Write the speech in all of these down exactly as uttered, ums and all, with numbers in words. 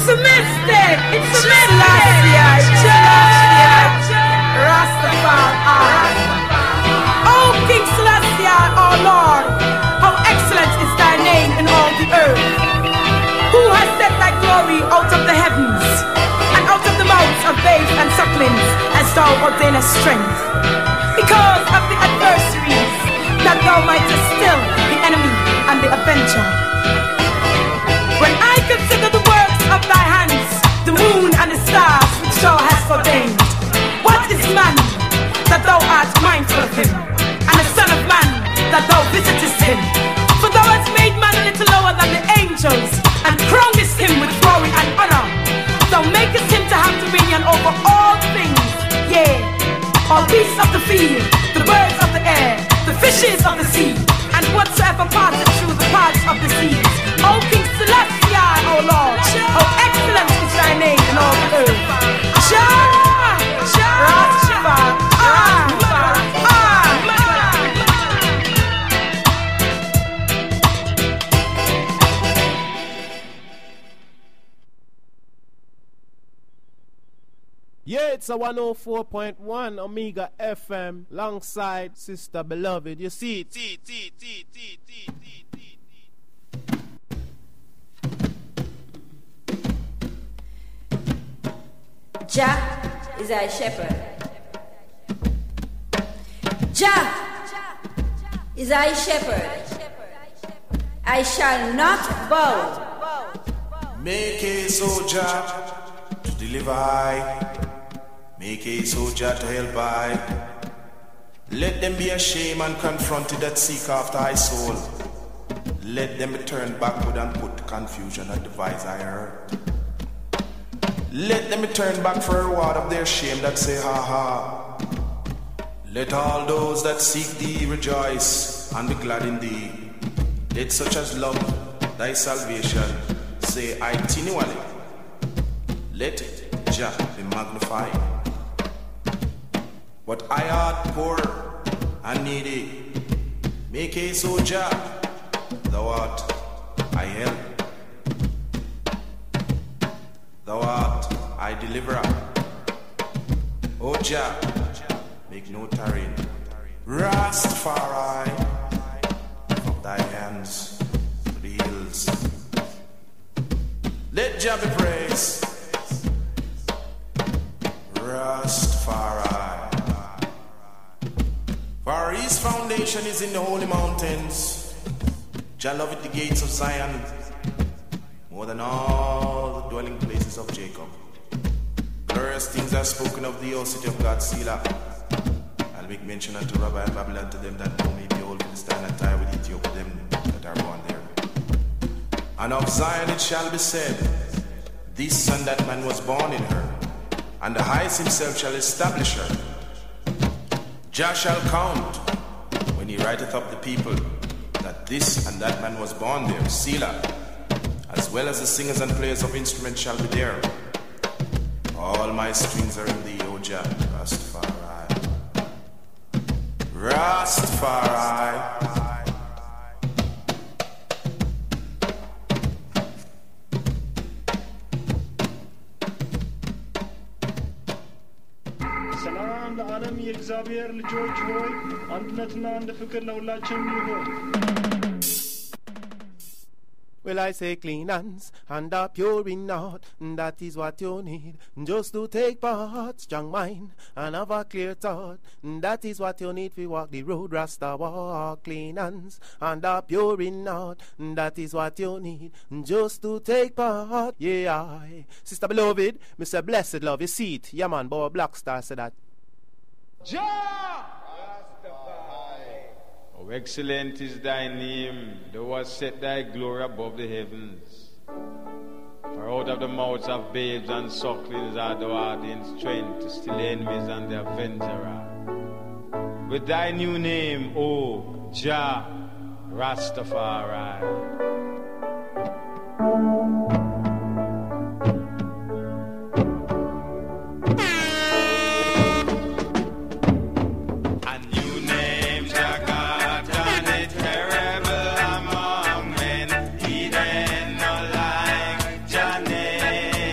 a mystic. It's a mystic. Rastafari. Oh, King Selassie, oh Lord, how excellent is thy name in all the earth. Who has set thy glory out of the heavens, and out of the mouths of babes and sucklings, as thou ordainest strength? Because of the adversaries, that thou mightest still the enemy and the avenger. When I consider the works of thy hands, the moon and the stars which thou hast ordained, what is man that thou art mindful of him, and the son of man that thou visitest him? For thou hast made man a little lower than the angels, and crownest him with glory and honor. Thou makest him to have dominion over all things, yea, all beasts of the field, the birds of the air, the fishes of the sea, and whatsoever passeth through the paths of the seas. O King Selassie, O Lord, how excellent is thy name in all the earth. Jah, Jah, Rastafari, ah, ah. Yeah, it's a one oh four point one Omega F M, alongside Sister Beloved. You see it? See, see, see, see, see, see, see, see. Jah is our shepherd. Jah is our shepherd. I shall not bow. Make a soldier to deliver I. Make a soldier to help I. Let them be ashamed and confronted that seek after thy soul. Let them return backward and put confusion and devise I heard. Let them return back for a reward of their shame that say ha ha. Let all those that seek thee rejoice and be glad in thee. Let such as love thy salvation say I continually. Let it, Jah, be magnified. But I art poor and needy. Make a soldier, thou art I help. Thou art I deliverer. O Jah, make no tarrying. Rastafari, from thy hands to the hills. Let Jah be praised. Rastafari. For his foundation is in the holy mountains. Jah loveth the gates of Zion more than all the dwelling places of Jacob. Glorious things are spoken of thee, O city of God, Selah. I'll make mention unto Rabbi and Babylon to them that know me, behold, Philistine and Tyre with Ethiopia, them that are born there. And of Zion it shall be said, this son that man was born in her, and the highest himself shall establish her. Jah shall count when he writeth up the people that this and that man was born there, Selah, as well as the singers and players of instruments shall be there. All my strings are in thee, O Jah, Rastafari. Rastafari. ዓለም የእግዚአብሔር ልጆች ሆይ አንድነትና አንድ ፍቅር ለሁላችንም ይሁን። Well, I say clean hands and a pure in heart, that is what you need. Just to take part, strong mind and have a clear thought, that is what you need to walk the road Rasta walk. Clean hands and a pure in heart, that is what you need. Just to take part, yeah, I. Sister Beloved, Mister Blessed Love, you see it. Yeah, man, Bob Blackstar said that. Jah! Oh, excellent is thy name, thou hast set thy glory above the heavens. For out of the mouths of babes and sucklings are thou art in strength to still enemies and the avenger. With thy new name, O Jah Rastafari. Name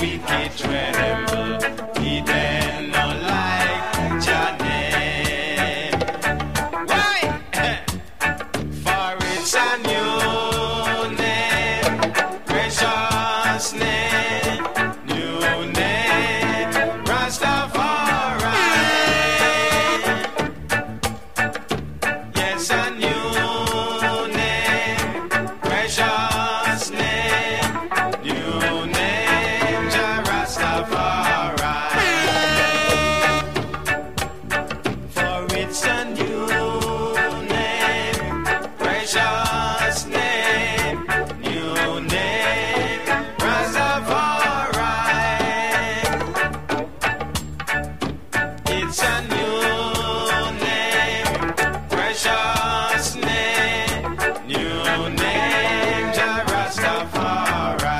wicked tremble. He then no like Jah name. Why? For it's a new name, precious name, new name, Rastafari. Yes, a new name, precious name, new name, Jah Rastafari. For it's a new name, precious name, new name, Rastafari. It's a new name, precious name, new name, Jah Rastafari.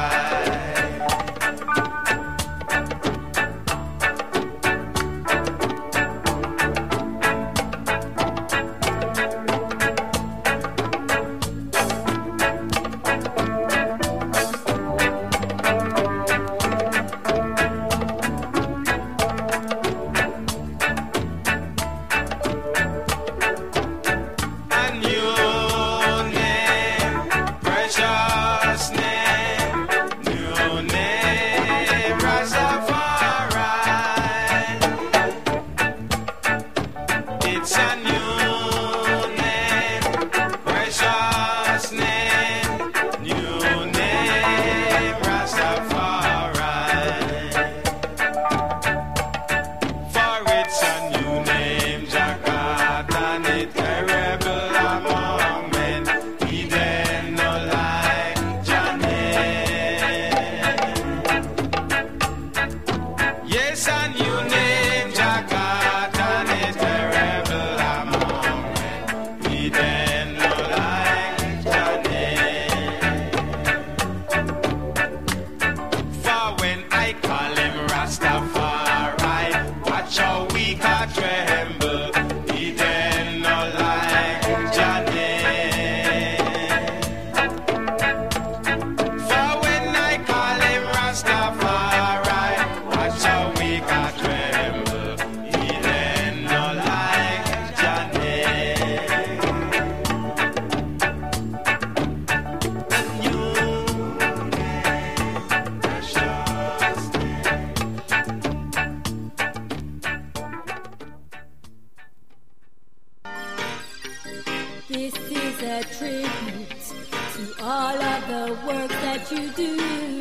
A new name, precious name, new name, Rastafari. It's a new name, precious name, new name, Rastafari. For it's a new name, Jagat, and it terrible among men. He then no like Jah name. Yes, a new name, Jagat, and it terrible among men. He then no like Jah name. For when I call him Rastafari, watch how we can tremble. He then no like Jah name. For when I call him Rastafari, watch how we can tremble. He then no like Jah name. New name, precious This is a tribute to all of the work that you do.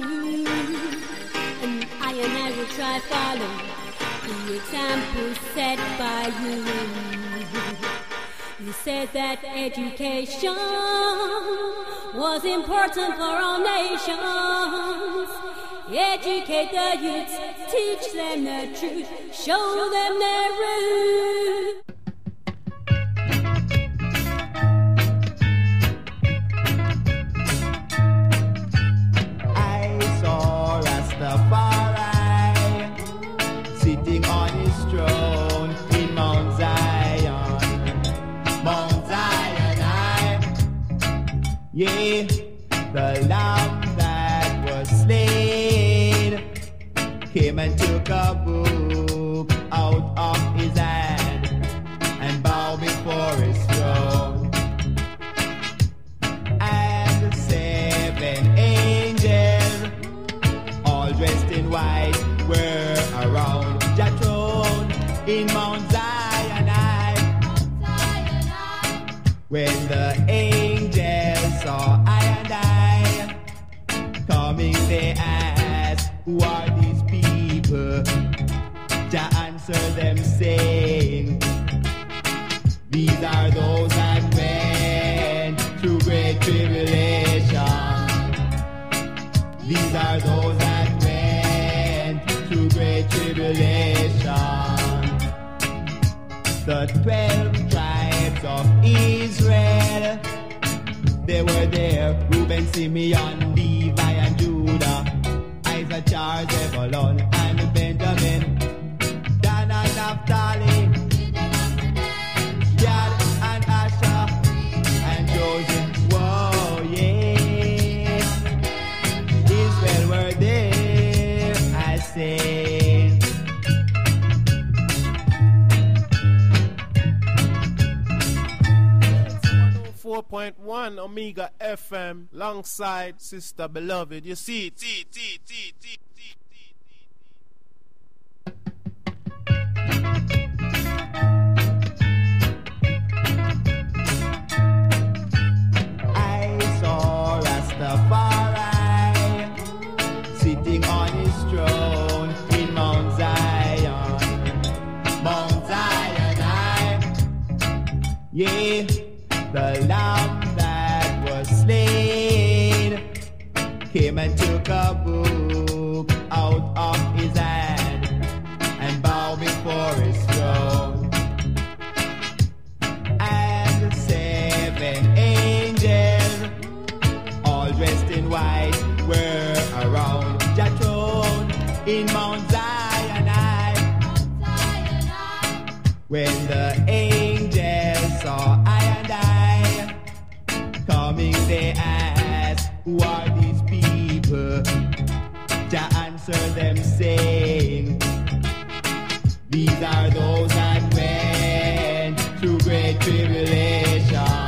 And I and I will try follow the example set by you. You said that education was important for all nations. Educate the youth, teach them the truth, show them their roots. I saw Rastafari sitting on his throne in Mount Zion. Mount Zion, I, yeah, the lamb that was slain came and took a book out of his hand and bowed before his throne. And the seven angels, all dressed in white, were around the throne in Mount Sinai. When the angels saw I and I coming, they asked, "Who are these people?" To answer them, saying, "These are those that went through great tribulation. These are those that went through great tribulation." The twelve tribes of Israel, they were there. Reuben, Simeon, Levi, and Judah, Issachar, Zebulun, and Benjamin, Dan and Naphtali, Gad and Asher, and Joseph. Whoa, yeah. Israel were there, point one Omega F M, alongside Sister Beloved. You see it, see it, see it, see it, see it. Rastafari sitting on his throne in Mount Zion, Mount Zion, I, yeah, the lamb that was slain came and took a book out of his hand and bowed before his throne, and seven angels all dressed in white were around the throne in Mount Zion. When the angels saw I and I coming, they asked, who are these people? Jah answered them saying, these are those that went through great tribulation.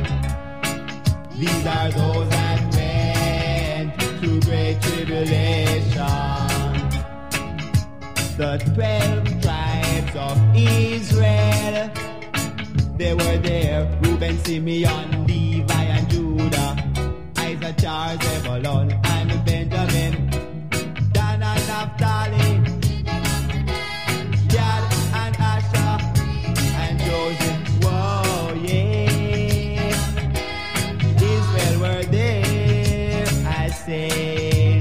These are those that went through great tribulation. The twelve tribes of Israel, they were there. Reuben, Simeon, Levi, and Judah, Isaac, Charles, Zebulun, and Benjamin, Dan and Naphtali, Gad and Asher, and Joseph. Whoa, yeah, Israel were there, I say.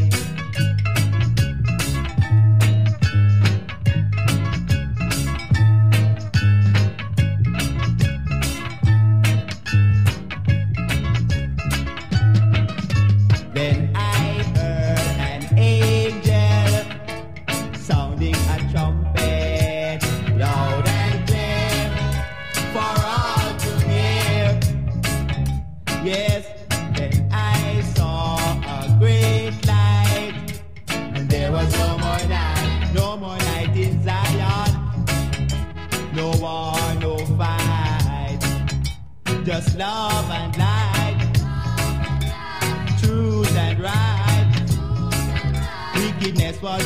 Then I heard an angel sounding a trumpet, loud and clear, for all to hear. Yes, then I saw a great light, and there was no more night, no more night in Zion, no war, no fight, just love and light, truth and right, wickedness was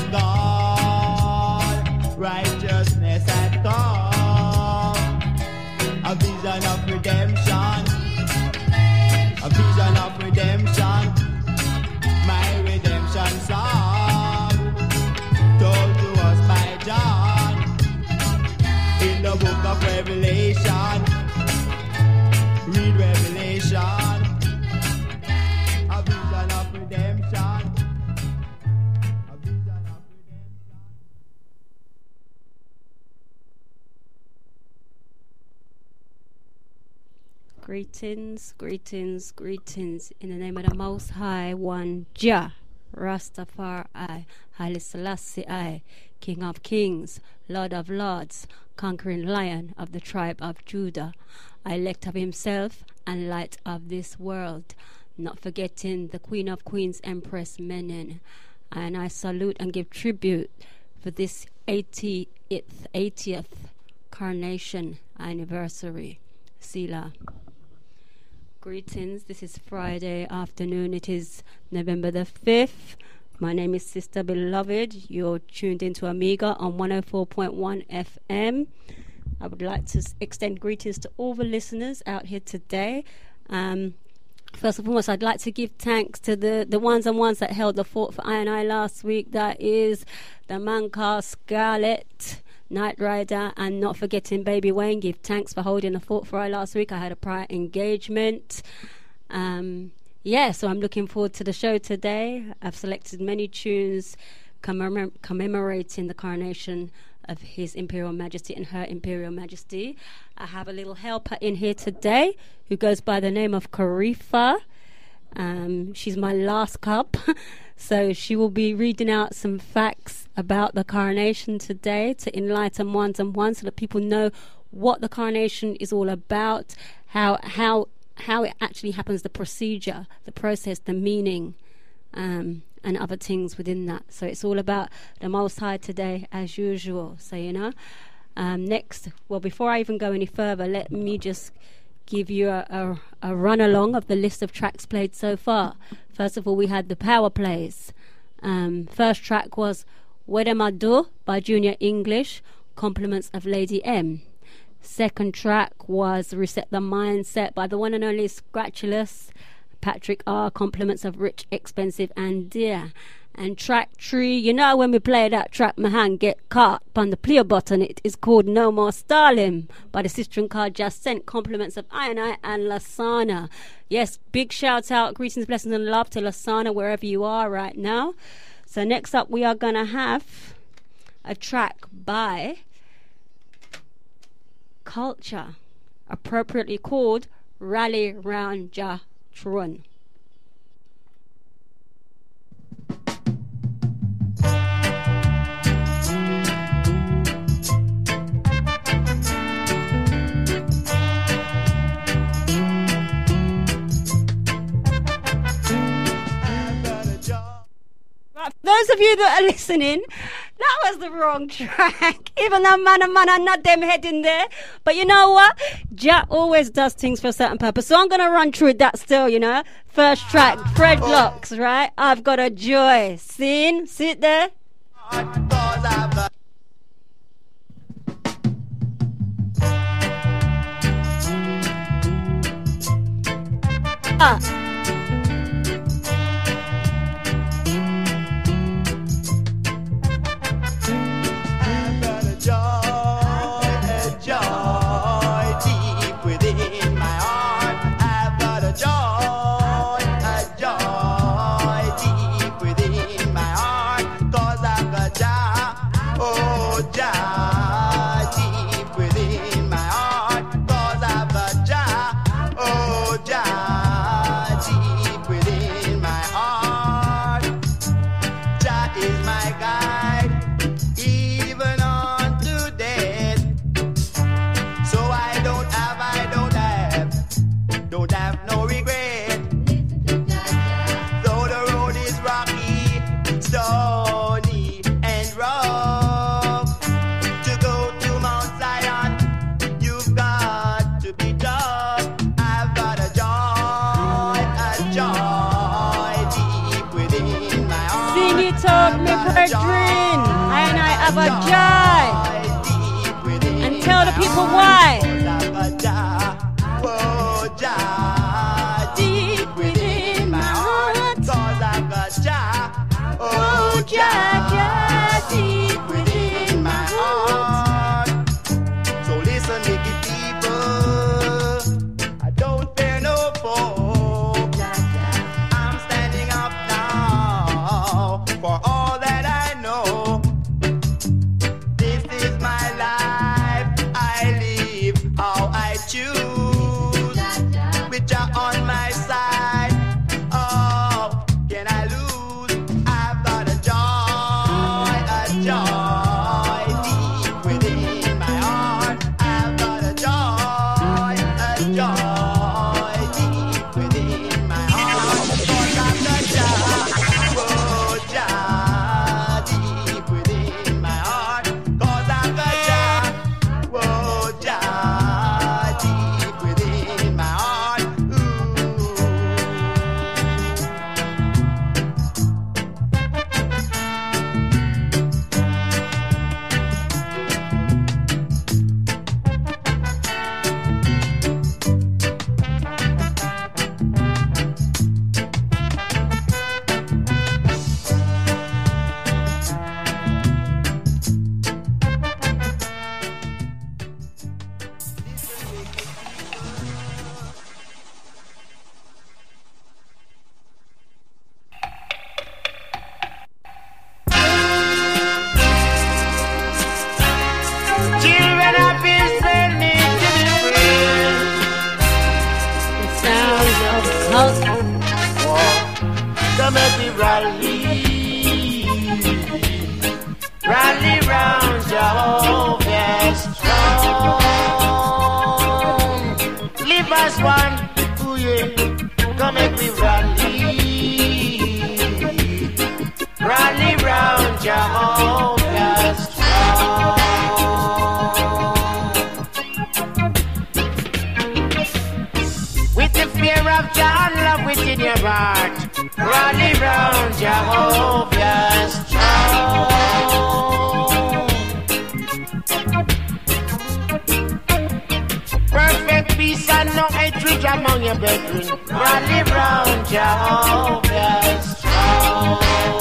gone, righteousness had come, a vision of redemption, a vision of redemption, my redemption song, told to us by John, in the book of Revelation, read Revelation, a vision of redemption, a vision of redemption. Greetings, greetings, greetings in the name of the Most High One, Jah, Rastafari, Haile Selassie I, King of Kings, Lord of Lords, conquering Lion of the tribe of Judah, elect of himself and light of this world, not forgetting the Queen of Queens, Empress Menen. And I salute and give tribute for this eightieth, eightieth coronation anniversary. Selah. Greetings, this is Friday afternoon. It is November the fifth. My name is Sister Beloved. You're tuned into Amiga on one oh four point one F M. I would like to extend greetings to all the listeners out here today. Um, first and foremost, I'd like to give thanks to the, the ones and ones that held the fort for I and I last week. That is the Mancar Scarlet, Night Rider, and not forgetting Baby Wayne. Give thanks for holding the fort for I last week. I had a prior engagement. Um, yeah, so I'm looking forward to the show today. I've selected many tunes commemor- commemorating the coronation of His Imperial Majesty and Her Imperial Majesty. I have a little helper in here today who goes by the name of Karifa. Um, she's my last cup. So she will be reading out some facts about the coronation today to enlighten ones and ones so that people know what the coronation is all about, how how how it actually happens, the procedure, the process, the meaning, um, and other things within that. So it's all about the Most High today, as usual. So, you know, um, next, well, before I even go any further, let me just give you a, a, a run along of the list of tracks played so far. First of all, we had the power plays. Um, first track was Wedemadu by Junior English, compliments of Lady M. Second track was Reset the Mindset by the one and only Scratchulous, Patrick R, compliments of Rich, Expensive and Dear. And track three, you know when we play that track, my hand get caught on the play button. It is called No More Stalin by the sister and card Just Sent, compliments of I and I and Lasana. Yes, big shout out, greetings, blessings and love to Lasana wherever you are right now. So next up we are going to have a track by Culture, appropriately called Rally Round Ja Trun. Those of you that are listening, that was the wrong track. Even though man and man are not them head in there. But you know what? Jack always does things for a certain purpose. So I'm going to run through that still, you know. First track, Fred Locks, right? I've got a joy. Scene, sit there. Ah. Have a joy and tell the people why. Deep within my heart, oh Jah, Jah, deep within my heart. So listen, wicked people, I don't fear no foe. I'm standing up now for all that I know. Jehovah's throne. Perfect peace and no hatred among your brethren. Rally round Jehovah's throne.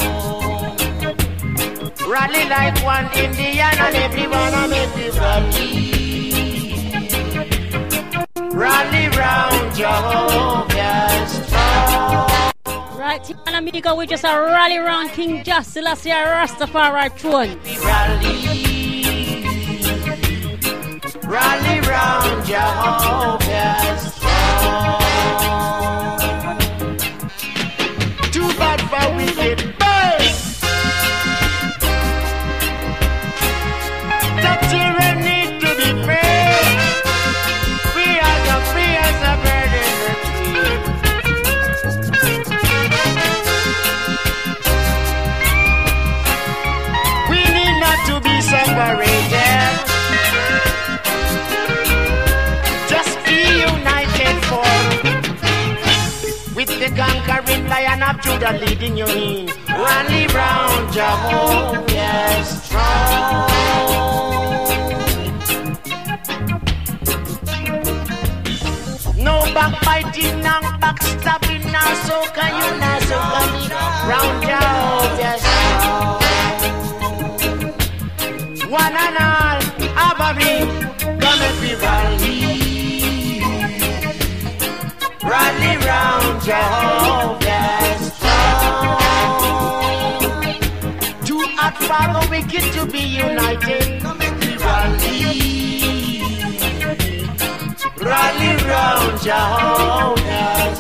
Rally like one Indian and everyone a make the rally. Rally round Jehovah's throne. Right, and amigo, we just a rally round King Jah Selassie Rastafari throne. Rally, rally round Jehovah's throne. Too bad for wicked birds. The children need to be free. We are the free as a bird in the tree. We need not to be separated. Just be united for with the conquering Lion of Judah leading you in. Rally round Jehovah's throne. No backbiting, no backstabbing, now so can you now so can you round Jehovah's throne. One and all, Abari, gonna be rally. Rally round Jehovah's throne. Too hot for the wicked to be united. Rally, rally round Jehovah's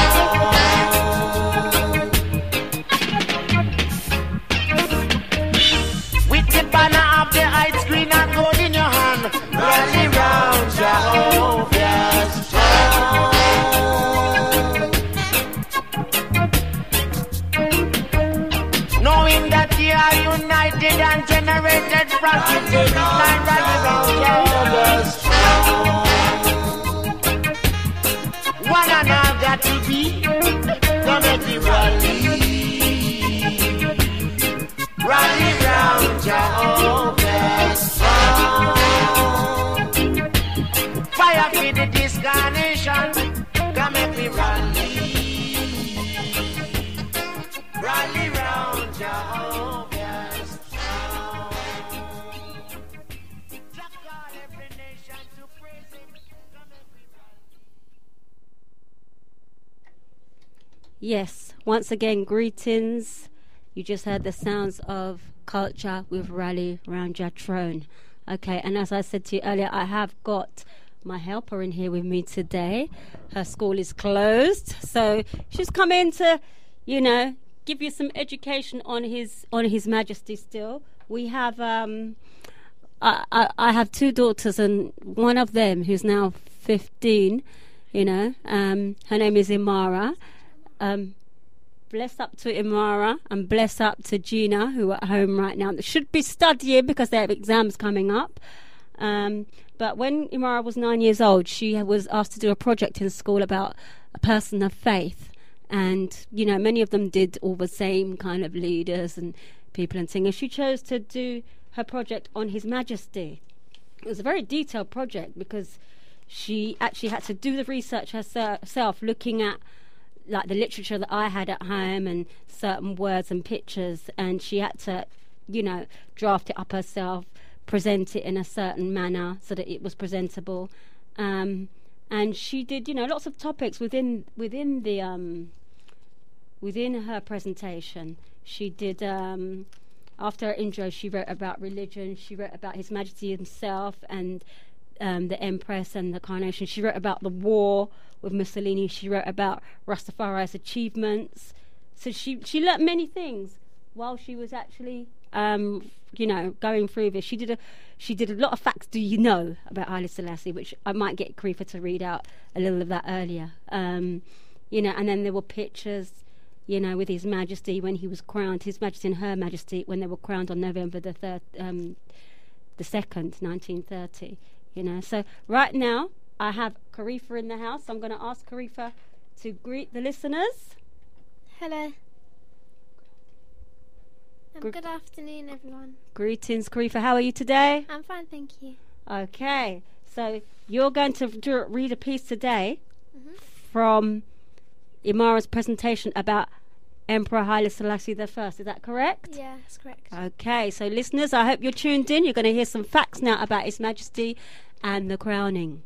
throne. With the banner of the ice green and gold in your hand. Rally round Jehovah's throne. Knowing that ye are united and generated from the David line, rally round Jehovah's throne. One and all got to be, come at the rally. Rally round Jehovah's throne. Fire for the discarnation, come at the rally. Rally round Jehovah's throne. Just call every nation to praise him. Come at the rally. Yes, once again, greetings. You just heard the sounds of culture with Rally Round Jah Throne. Okay, and as I said to you earlier, I have got my helper in here with me today. Her school is closed, so she's come in to, you know, give you some education on his on His Majesty. Still, we have um, I, I I have two daughters, and one of them who's now fifteen. You know, um, her name is Imara. Um, bless up to Imara and bless up to Gina, who are at home right now. They should be studying because they have exams coming up. Um, but when Imara was nine years old, she was asked to do a project in school about a person of faith. And, you know, many of them did all the same kind of leaders and people and singers. She chose to do her project on His Majesty. It was a very detailed project because she actually had to do the research herself, looking at like the literature that I had at home and certain words and pictures, and she had to, you know, draft it up herself, present it in a certain manner so that it was presentable. Um, and she did, you know, lots of topics within within the um, within her presentation. She did um, after her intro, she wrote about religion. She wrote about His Majesty himself and um, the Empress and the Coronation. She wrote about the war with Mussolini. She wrote about Rastafari's achievements. So she she learnt many things while she was actually, um, you know, going through this. She did a she did a lot of facts. Do you know about Haile Selassie? Which I might get Karifa to read out a little of that earlier. Um, you know, and then there were pictures, you know, with His Majesty when he was crowned, His Majesty and Her Majesty when they were crowned on November the third, um, the second, nineteen thirty. You know, so right now I have Karifa in the house. I'm going to ask Karifa to greet the listeners. Hello. Um, good afternoon, everyone. Greetings, Karifa. How are you today? I'm fine, thank you. Okay, so you're going to do, read a piece today Mm-hmm. from Imara's presentation about Emperor Haile Selassie the First. Is that correct? Yeah, that's correct. Okay, so listeners, I hope you're tuned in. You're going to hear some facts now about His Majesty and the crowning.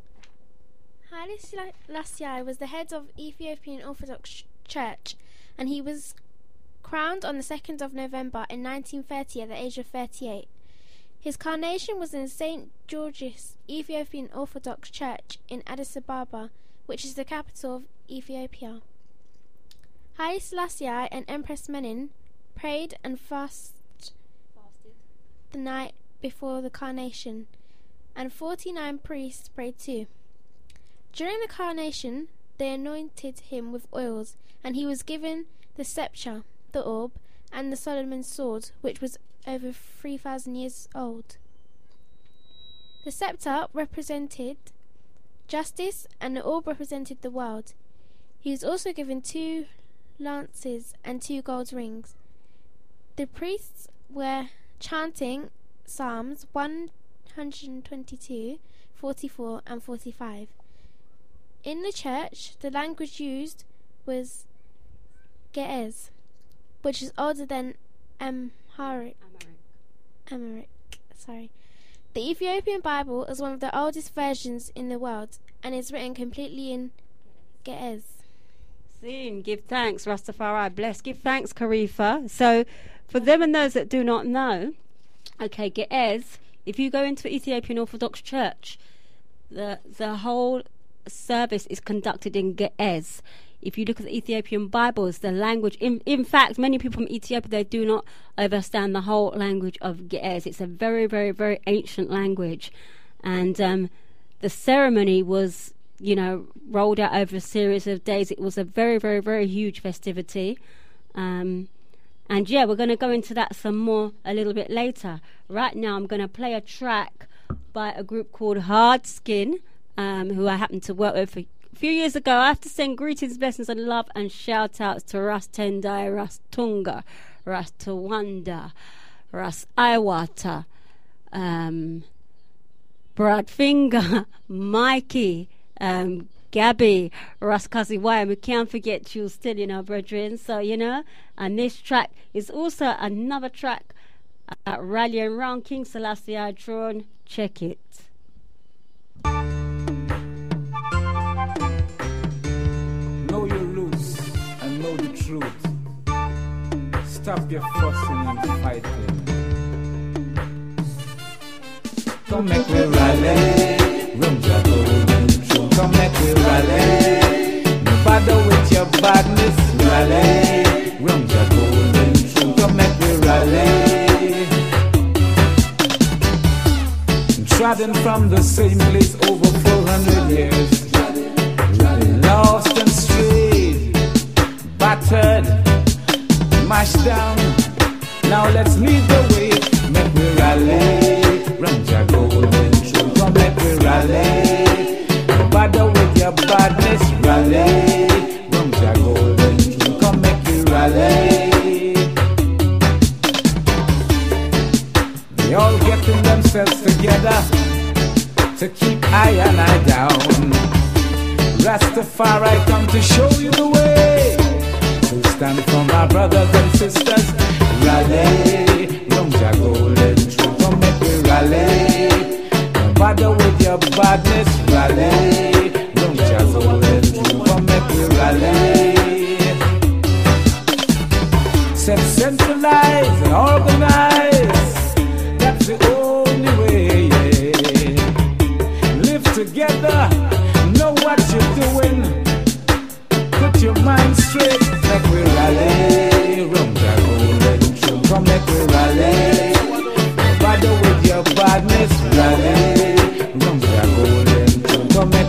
Haile Selassie was the head of Ethiopian Orthodox Church, and he was crowned on the second of November in nineteen thirty at the age of thirty-eight. His coronation was in Saint George's Ethiopian Orthodox Church in Addis Ababa, which is the capital of Ethiopia. Haile Selassie and Empress Menen prayed and fast fasted the night before the coronation, and forty-nine priests prayed too. During the coronation, they anointed him with oils, and he was given the sceptre, the orb, and the Solomon's sword, which was over three thousand years old. The sceptre represented justice, and the orb represented the world. He was also given two lances and two gold rings. The priests were chanting Psalms one twenty-two, forty-four, and forty-five. In the church, the language used was Ge'ez, which is older than Amharic. Amharic, sorry. The Ethiopian Bible is one of the oldest versions in the world and is written completely in Ge'ez. Sing, give thanks, Rastafari, bless, give thanks, Karifa. So, for them and those that do not know, okay, Ge'ez, if you go into Ethiopian Orthodox Church, the the whole service is conducted in Ge'ez. If you look at the Ethiopian Bibles, the language, in, in fact, many people from Ethiopia, they do not understand the whole language of Ge'ez. It's a very, very, very ancient language. And um, the ceremony was, you know, rolled out over a series of days. It was a very, very, very huge festivity. Um, and yeah, we're going to go into that some more a little bit later. Right now, I'm going to play a track by a group called Hard Skin, um, who I happen to work with for a few years ago. I have to send greetings, blessings, and love and shout outs to Ras Tendai, Ras Tunga, Ras Tawanda, Ras Iwata, um, Brad Finger, Mikey, um, Gabby, Ras Kaziwaya. We can't forget you still, you know, brethren. So, you know, and this track is also another track at Rallying Round King Selassie I Throne. Check it. Know you're loose and know the truth. Stop your fussing and fighting. Come make we rally, run your golden throne. Come make we rally, no bother with your badness. Rally, run your golden throne. Come make we rally. Trodden from the same place over four hundred years. Lost and strayed, battered, mashed down. Now let's lead the way. Make we rally, run your golden throne. Come make we rally. No bother with your badness. Rally, run your golden throne. Come make we rally. They all getting themselves together to keep I and I down. Rastafari come to show you the way. So stand for my brothers and sisters. Rally, round your golden throne. Come make me rally. No bother with your badness. Rally, round your golden throne. Come make me rally. Set centralize and organize. That's the only way. Yeah. Live together. Know what you're doing. Put your mind straight. Make we rally. Round your golden throne. Come make we rally. Bother with your badness. Rally. Round your golden throne. Come make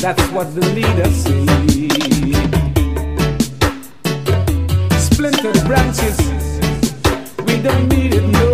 That's what the leaders say. Splintered branches, we don't need it, no.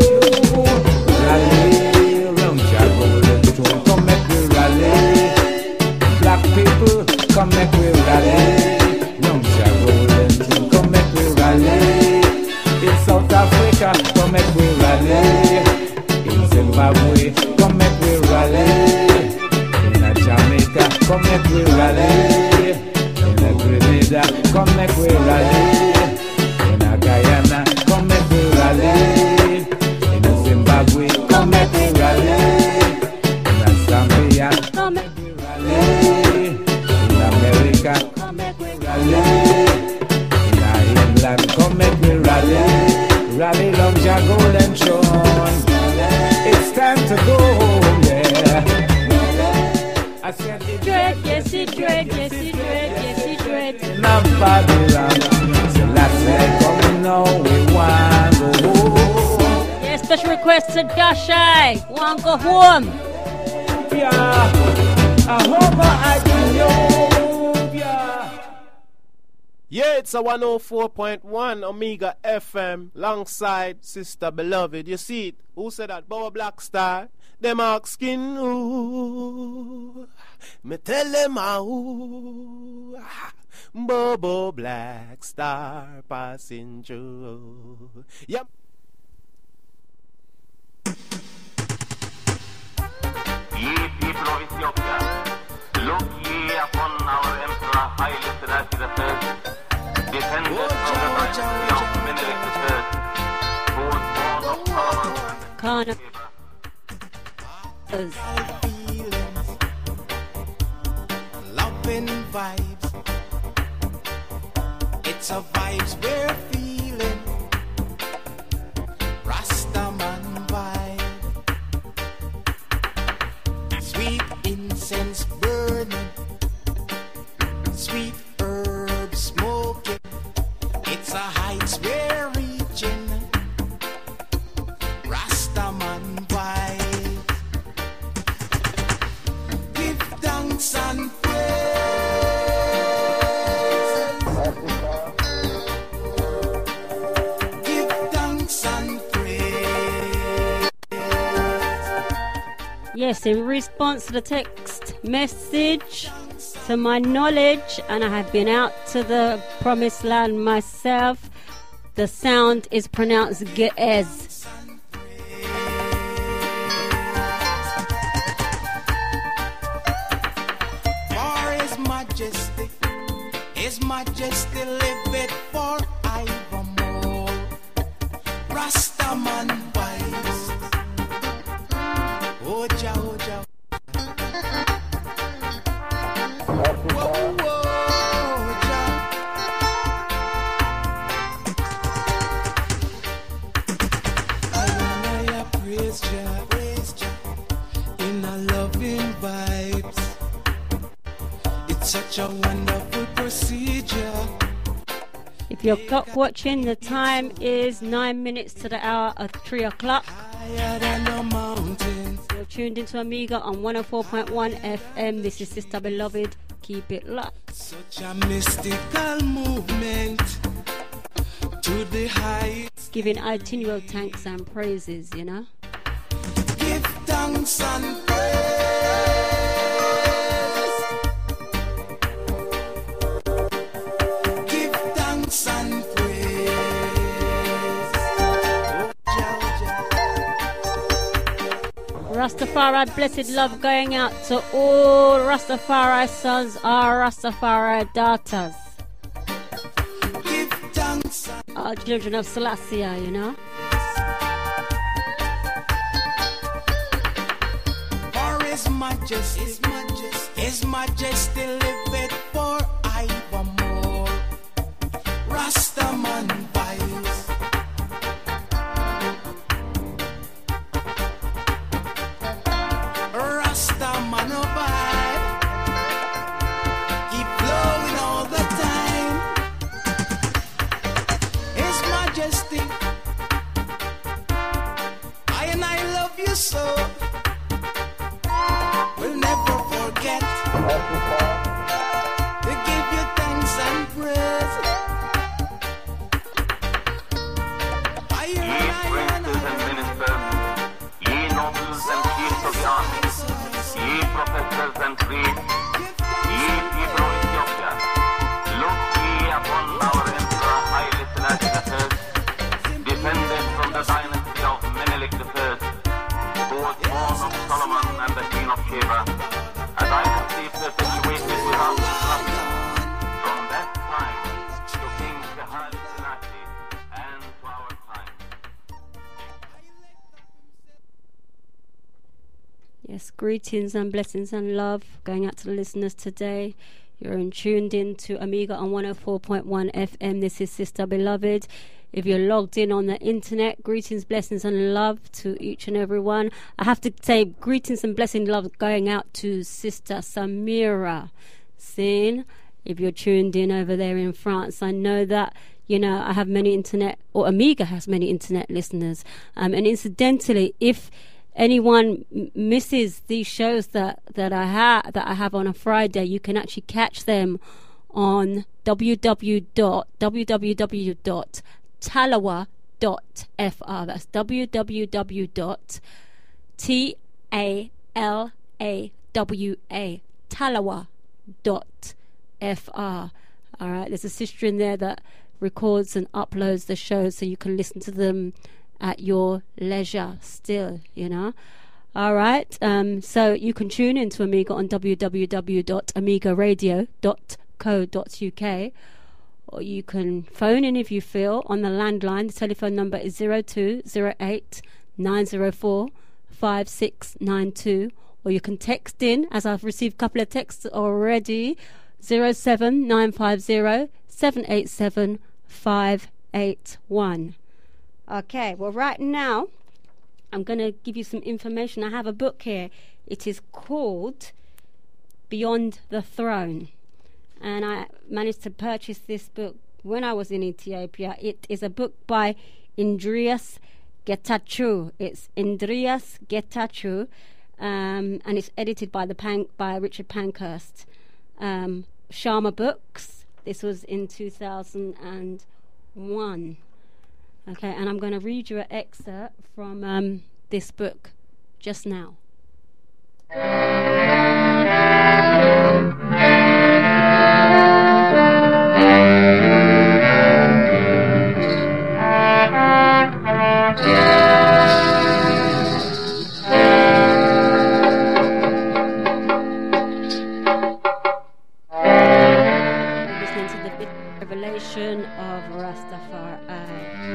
Rally, round your golden throne, come make we rally. Black people, come make we rally. Round your golden throne, come make we rally. In South Africa, come make we rally. In Zimbabwe, come make we rally. In Jamaica, come make we rally. In Grenada, come make we rally. In Guyana, come make we rally. In Zimbabwe, come make we rally. In Zambia, come make we rally. In America, come make we rally. In England, come make we rally. Rally long your golden throne. It's time to go home, yeah. I said it dread, yes it dread, yes it dread, yes it dread. Not Babylon. So last night coming now, we want go home. Yeah, special request to Dashai. Want go home. Yeah, I hope I can know. Yeah. Yeah, it's a one oh four point one Omega F M, alongside Sister Beloved. You see it? Who said that? Bobo Black Star. Them asking who? Me tell them who. Bobo Black Star passing through. Yep. Ye people of Ethiopia, look ye upon our Emperor Haile Selassie the First, defenders of the dynasty of Menelik the First, who was born of power and Kana. Loving vibes, it's a vibes we're feeling. Rastaman vibe, sweet incense burning, sweet herb smoking. It's a heights we're reaching. Rastaman vibe. Give thanks and praise. Give thanks and praise. Yes, in response to the text message, to my knowledge, and I have been out to the promised land myself, the sound is pronounced Ge'ez. Majesty, His Majesty liveth for evermore. Rastaman vibes. Oja, oja. Whoa, whoa, oja. I wanna praise Jah, praise Jah in a loving vibes. Such a wonderful procedure. If you're clock watching, the time is nine minutes to the hour of three o'clock. You're tuned into Amiga on one oh four point one F M. This is Sister Beloved. Keep it locked. Such a mystical movement to the heights. Giving continual thanks and praises, you know. Give thanks and praise. And praise. Rastafari blessed love going out to all Rastafari sons, our Rastafari daughters, give thanks, our children of Selassie, you know. For His Majesty, His Majesty, His Majesty liveth for evermore. Rastaman vibes. Rastaman vibe. Keep flowing all the time. His Majesty, I and I love you so. We'll never forget. and free. Ye people of Ethiopia, look ye upon our Emperor Haile Selassie the First, descended from the dynasty of Menelik the First, who was born of Solomon and the Queen of Sheba, a dynasty perpetuated without interruption from that time to King Haile Selassie and to our time. Yes, greetings and blessings and love going out to the listeners today. You're in tuned in to Amiga on one oh four point one F M. This is Sister Beloved. If you're logged in on the internet, greetings, blessings and love to each and every one. I have to say greetings and blessings and love going out to Sister Samira Sin. If you're tuned in over there in France, I know that, you know, I have many internet, or Amiga has many internet listeners. Um, and incidentally, if anyone m- misses these shows that, that I have that I have on a Friday, you can actually catch them on w w w dot talawa dot f r. That's w w w dot talawa talawa dot f r. All right, there's a sister in there that records and uploads the shows, so you can listen to them at your leisure still, you know. All right, um, so you can tune into Amiga on w w w dot amiga radio dot co dot u k, or you can phone in if you feel on the landline. The telephone number is zero two zero eight nine zero four five six nine two, or you can text in, as I've received a couple of texts already, zero seven nine five zero seven eight seven five eight one. Okay, well, right now I'm going to give you some information. I have a book here. It is called Beyond the Throne, and I managed to purchase this book when I was in Ethiopia. It is a book by Andreas Getachew. It's Andreas Getachew, um, and it's edited by the Pan- by Richard Pankhurst. Um, Sharma Books. This was in two thousand one. Okay, and I'm going to read you an excerpt from um, this book just now. Listening to the revelation of Rastafari.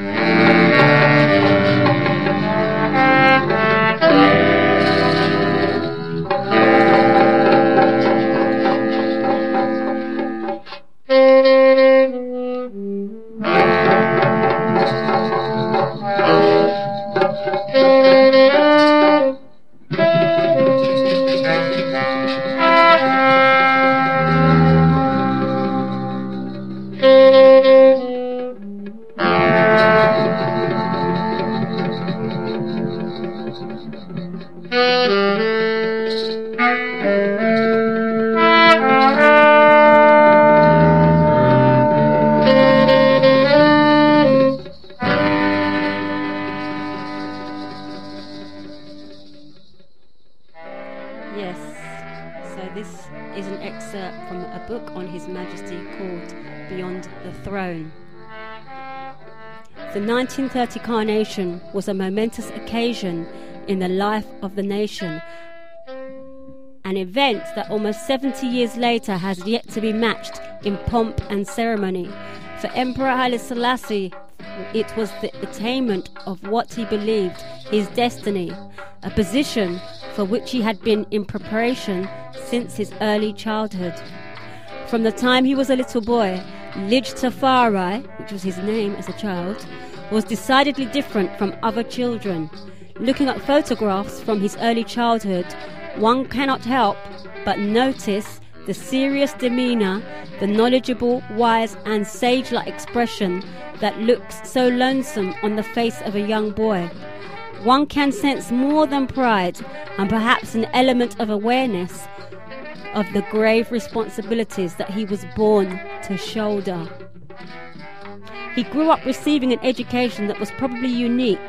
The nineteen thirty coronation was a momentous occasion in the life of the nation, an event that almost seventy years later has yet to be matched in pomp and ceremony. For Emperor Haile Selassie, it was the attainment of what he believed his destiny, a position for which he had been in preparation since his early childhood. From the time he was a little boy, Lij Tafari, which was his name as a child, was decidedly different from other children. Looking at photographs from his early childhood, one cannot help but notice the serious demeanour, the knowledgeable, wise and sage-like expression that looks so lonesome on the face of a young boy. One can sense more than pride and perhaps an element of awareness of the grave responsibilities that he was born to shoulder. He grew up receiving an education that was probably unique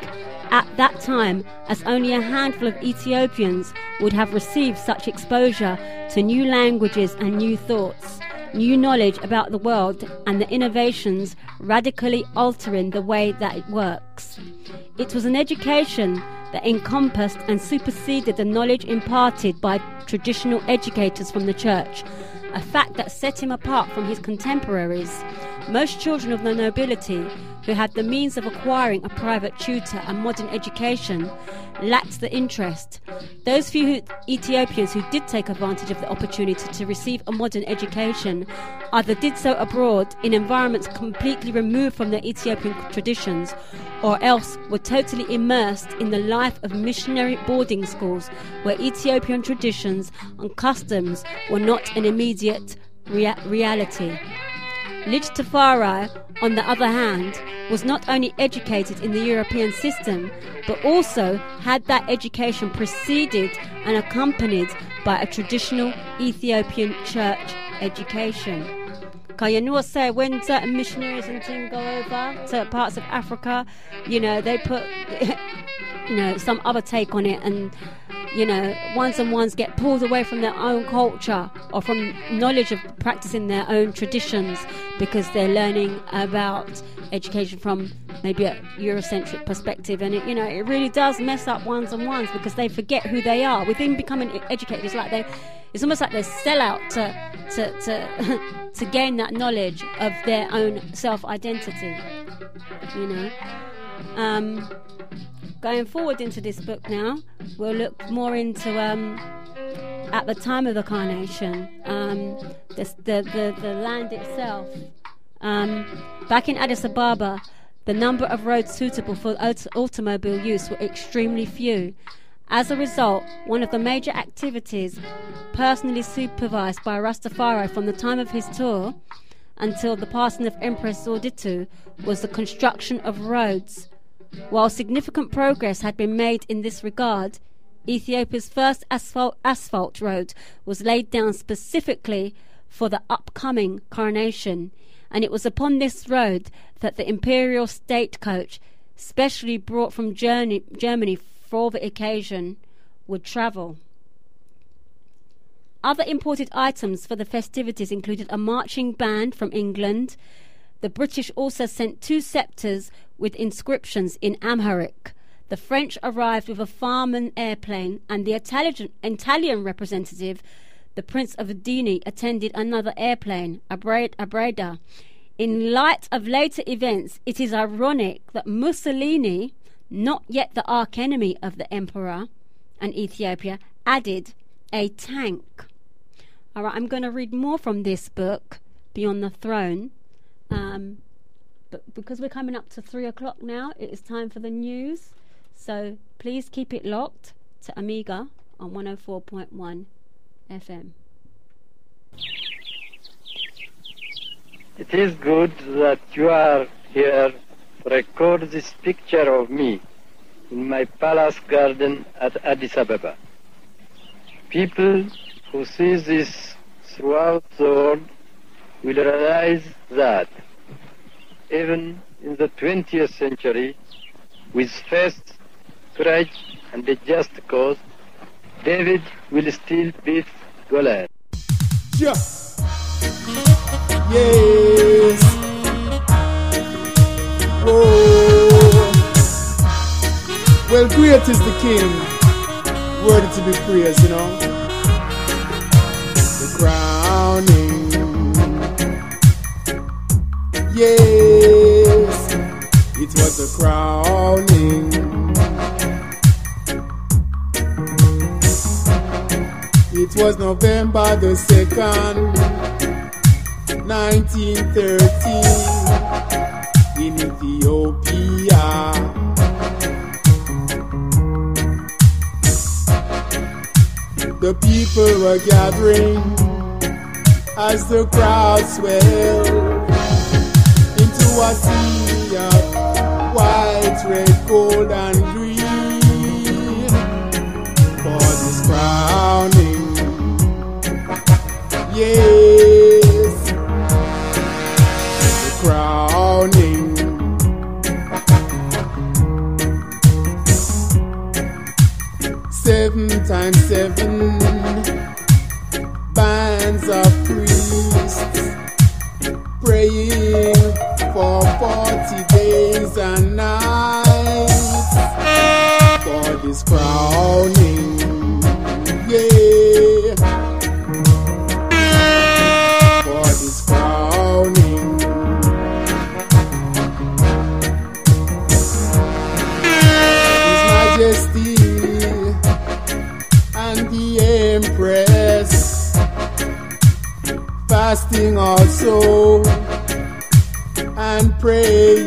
at that time, as only a handful of Ethiopians would have received such exposure to new languages and new thoughts, new knowledge about the world and the innovations radically altering the way that it works. It was an education that encompassed and superseded the knowledge imparted by traditional educators from the church, a fact that set him apart from his contemporaries. Most children of the nobility who had the means of acquiring a private tutor and modern education lacked the interest. Those few who, Ethiopians who did take advantage of the opportunity to receive a modern education either did so abroad in environments completely removed from their Ethiopian traditions, or else were totally immersed in the life of missionary boarding schools where Ethiopian traditions and customs were not an immediate rea- reality. Lij Tafari, on the other hand, was not only educated in the European system, but also had that education preceded and accompanied by a traditional Ethiopian church education. Because you know what I say, when certain missionaries and things go over to parts of Africa, you know, they put, you know, some other take on it, and you know, ones and ones get pulled away from their own culture or from knowledge of practicing their own traditions because they're learning about education from maybe a Eurocentric perspective, and it, you know, it really does mess up ones and ones because they forget who they are. Within becoming educated, it's like they, it's almost like they sell out to to to to gain that knowledge of their own self-identity. You know. Um, Going forward into this book now, we'll look more into, um, at the time of the coronation, um, the, the, the, the land itself. Um, back in Addis Ababa, the number of roads suitable for aut- automobile use were extremely few. As a result, one of the major activities personally supervised by Rastafari from the time of his tour until the passing of Empress Zewditu was the construction of roads. While significant progress had been made in this regard, Ethiopia's first asphalt, asphalt road was laid down specifically for the upcoming coronation, and it was upon this road that the imperial stagecoach, specially brought from Germany, Germany for the occasion, would travel. Other imported items for the festivities included a marching band from England. The British also sent two sceptres with inscriptions in Amharic. The French arrived with a Farman airplane, and the Italian, Italian representative, the Prince of Udine, attended another airplane, a Breda. In light of later events, it is ironic that Mussolini, not yet the archenemy of the emperor and Ethiopia, added a tank. All right, I'm going to read more from this book, Beyond the Throne. Um, but because we're coming up to three o'clock now, it is time for the news. So please keep it locked to Amiga on one oh four point one F M. It is good that you are here to record this picture of me in my palace garden at Addis Ababa. People who see this throughout the world will realize that even in the twentieth century, with faith, courage, and a just cause, David will still beat Goliath. Yeah. Yes. Oh. Well, great is the King, worthy to be praised, you know. The crowning. Yes, it was the crowning. It was November the second, nineteen thirteen, in Ethiopia. The people were gathering as the crowd swelled into a sea of white, red, gold, and green for this crowning. Yes, the crowning. times seven bands of priests praying for forty days and nights for this crowning, yeah, for this crowning. His Majesty and the Empress fasting also and praying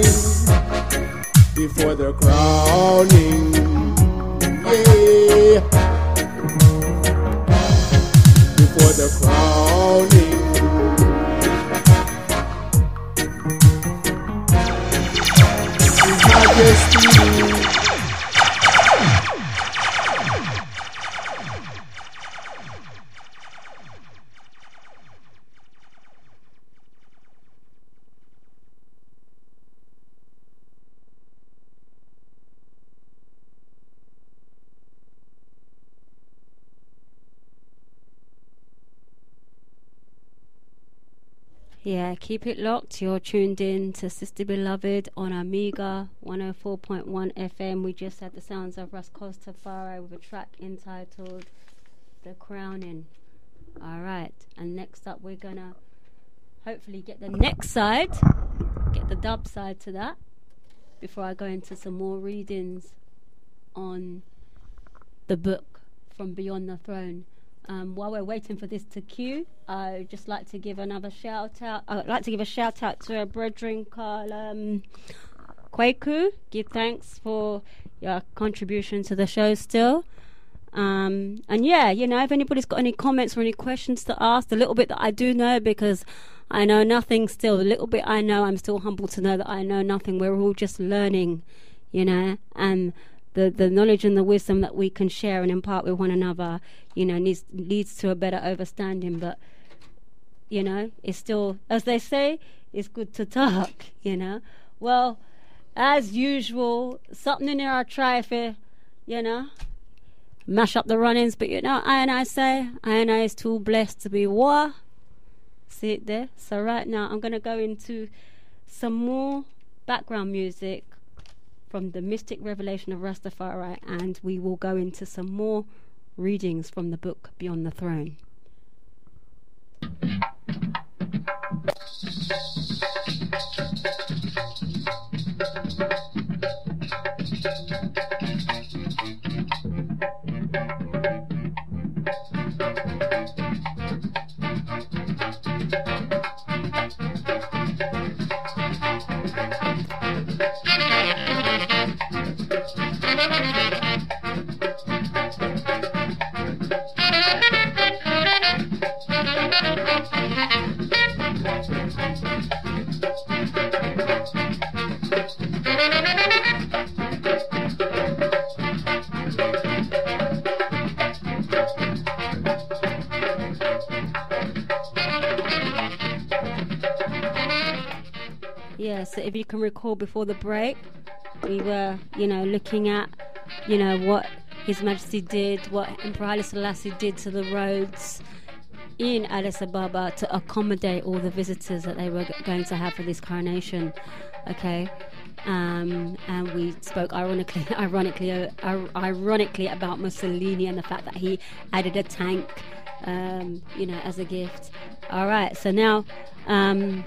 before the crowning, yeah, before the crowning. His Majesty Yeah, keep it locked. You're tuned in to Sister Beloved on Amiga one oh four point one F M. We just had the sounds of Ras Tafari with a track entitled The Crowning. Alright, and next up we're gonna hopefully get the next side, get the dub side to that, before I go into some more readings on the book From Beyond the Throne. Um, while we're waiting for this to queue, I'd just like to give another shout out. I'd like to give a shout out to our brethren, Carl um, Kwaku. Give thanks for your contribution to the show still. Um, and yeah, you know, if anybody's got any comments or any questions to ask, the little bit that I do know, because I know nothing still, the little bit I know, I'm still humbled to know that I know nothing. We're all just learning, you know, and the, the knowledge and the wisdom that we can share and impart with one another, you know, needs, leads to a better understanding. But, you know, it's still, as they say, it's good to talk, you know. Well, as usual, something in there I try for, you know, mash up the run-ins. But, you know, I and I say, I and I is too blessed to be war. See it there? So right now I'm going to go into some more background music from the Mystic Revelation of Rastafari, and we will go into some more readings from the book Beyond the Throne. Yeah, so if you can recall before the break, we were, you know, looking at, you know, what His Majesty did, what Emperor Haile Selassie did to the roads in Addis Ababa to accommodate all the visitors that they were g- going to have for this coronation, okay? Um, and we spoke ironically, ironically, uh, ironically about Mussolini and the fact that he added a tank, um, you know, as a gift. All right, so now um,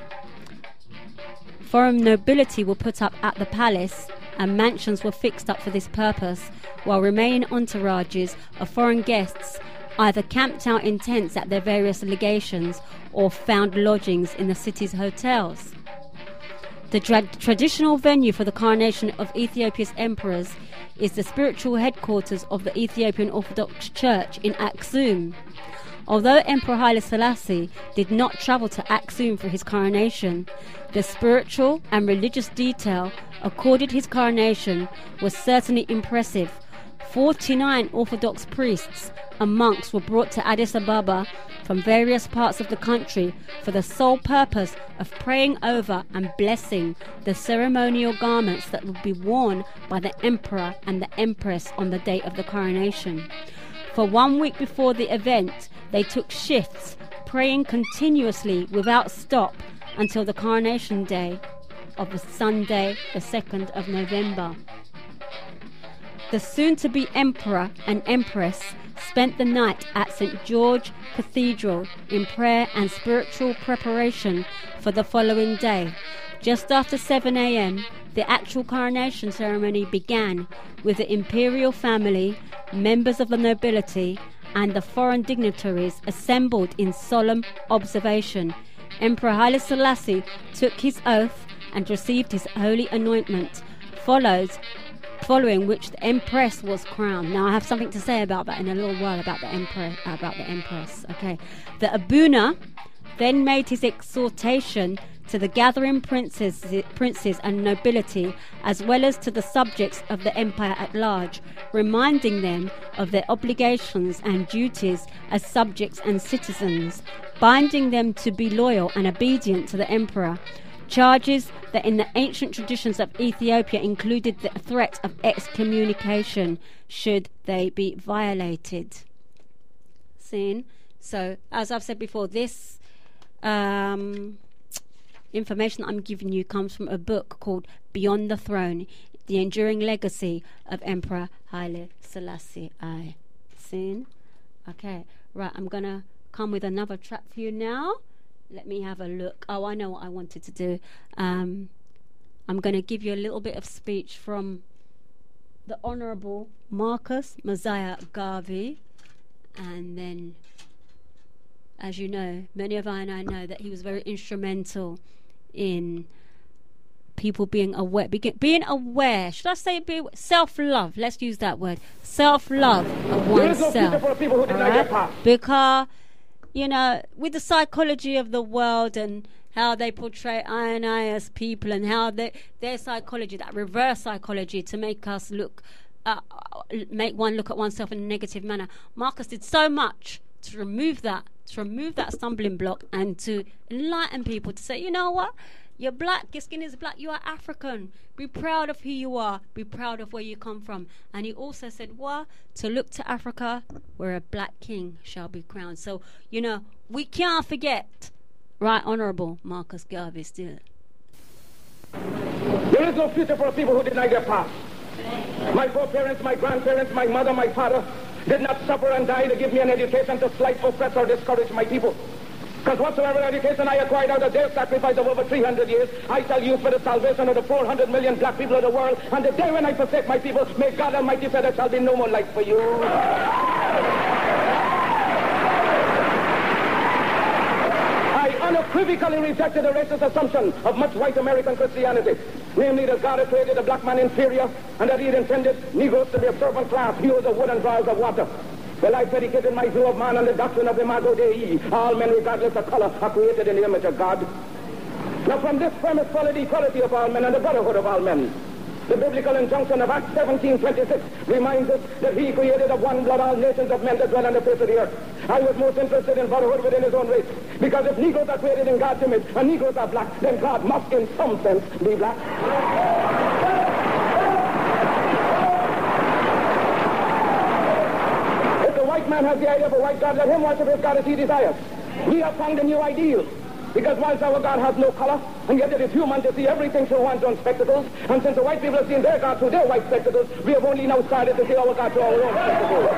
foreign nobility were put up at the palace, and mansions were fixed up for this purpose, while remaining entourages of foreign guests either camped out in tents at their various legations or found lodgings in the city's hotels. The tra- traditional venue for the coronation of Ethiopia's emperors is the spiritual headquarters of the Ethiopian Orthodox Church in Aksum. Although Emperor Haile Selassie did not travel to Aksum for his coronation, the spiritual and religious detail accorded his coronation was certainly impressive. forty-nine Orthodox priests and monks were brought to Addis Ababa from various parts of the country for the sole purpose of praying over and blessing the ceremonial garments that would be worn by the emperor and the empress on the day of the coronation. For one week before the event, they took shifts, praying continuously without stop until the coronation day of the Sunday, the second of November. The soon-to-be emperor and empress spent the night at Saint George Cathedral in prayer and spiritual preparation for the following day. Just after seven a.m., the actual coronation ceremony began with the imperial family, members of the nobility, and the foreign dignitaries assembled in solemn observation. Emperor Haile Selassie took his oath and received his holy anointment, followed, following which the empress was crowned. Now I have something to say about that in a little while, about the emperor, about the empress. Okay, the Abuna then made his exhortation to the gathering princes, princes and nobility, as well as to the subjects of the empire at large, reminding them of their obligations and duties as subjects and citizens, binding them to be loyal and obedient to the emperor. Charges that in the ancient traditions of Ethiopia included the threat of excommunication should they be violated. Seen? So, as I've said before, this um, information I'm giving you comes from a book called Beyond the Throne, The Enduring Legacy of Emperor Haile Selassie I. Seen? Okay, right, I'm going to come with another track for you now. Let me have a look. Oh, I know what I wanted to do. Um, I'm going to give you a little bit of speech from the Honourable Marcus Mosiah Garvey. And then, as you know, many of I and I know that he was very instrumental in people being aware. Being aware, should I say be self-love? Let's use that word. Self-love of oneself. There is no future for people who deny their past. Because, you know, with the psychology of the world and how they portray I and I as people, and how they, their psychology, that reverse psychology, to make us look, uh, make one look at oneself in a negative manner. Marcus did so much to remove that, to remove that stumbling block, and to enlighten people to say, you know what? You're black, your skin is black, you are African. Be proud of who you are. Be proud of where you come from. And he also said, well, to look to Africa where a black king shall be crowned. So, you know, we can't forget, right, Honourable Marcus Garvey still. There is no future for people who deny their past. My foreparents, my grandparents, my mother, my father did not suffer and die to give me an education to slight, oppress, or discourage my people. Because whatsoever education I acquired out of their sacrifice of over three hundred years, I shall use for the salvation of the four hundred million black people of the world. And the day when I forsake my people, may God Almighty say there shall be no more life for you. I unequivocally rejected the racist assumption of much white American Christianity, namely that God had created the black man inferior and that he had intended Negroes to be a servant class, hewers of wood and drawers of water. Well, I predicated my view of man on the doctrine of Imago Dei. All men, regardless of color, are created in the image of God. Now, from this premise followed the equality of all men and the brotherhood of all men. The biblical injunction of Acts seventeen twenty-six reminds us that he created of one blood all nations of men that dwell on the face of the earth. I was most interested in brotherhood within his own race, because if Negroes are created in God's image and Negroes are black, then God must, in some sense, be black. White man has the idea of a white God, let him worship his God as he desires. We have found a new ideal, because whilst our God has no color, and yet it is human to see everything through one's own spectacles, and since the white people have seen their God through their white spectacles, we have only now started to see our God through our own spectacles.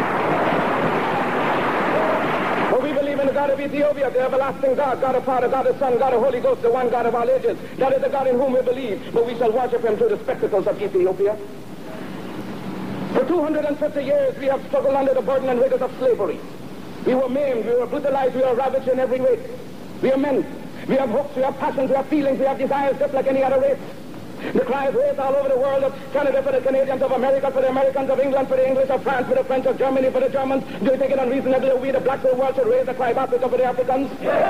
For we believe in the God of Ethiopia, the everlasting God, God of Father, God of Son, God of Holy Ghost, the one God of all ages. That is the God in whom we believe, but we shall worship him through the spectacles of Ethiopia. For two hundred fifty years, we have struggled under the burden and rigors of slavery. We were maimed, we were brutalized, we were ravaged in every way. We are men. We have hopes, we have passions, we have feelings, we have desires just like any other race. The cry is raised all over the world of Canada for the Canadians, of America for the Americans, of England for the English, of France for the French, of Germany for the Germans. Do you think it unreasonable that we, the blacks of the world, should raise the cry of Africa for the Africans?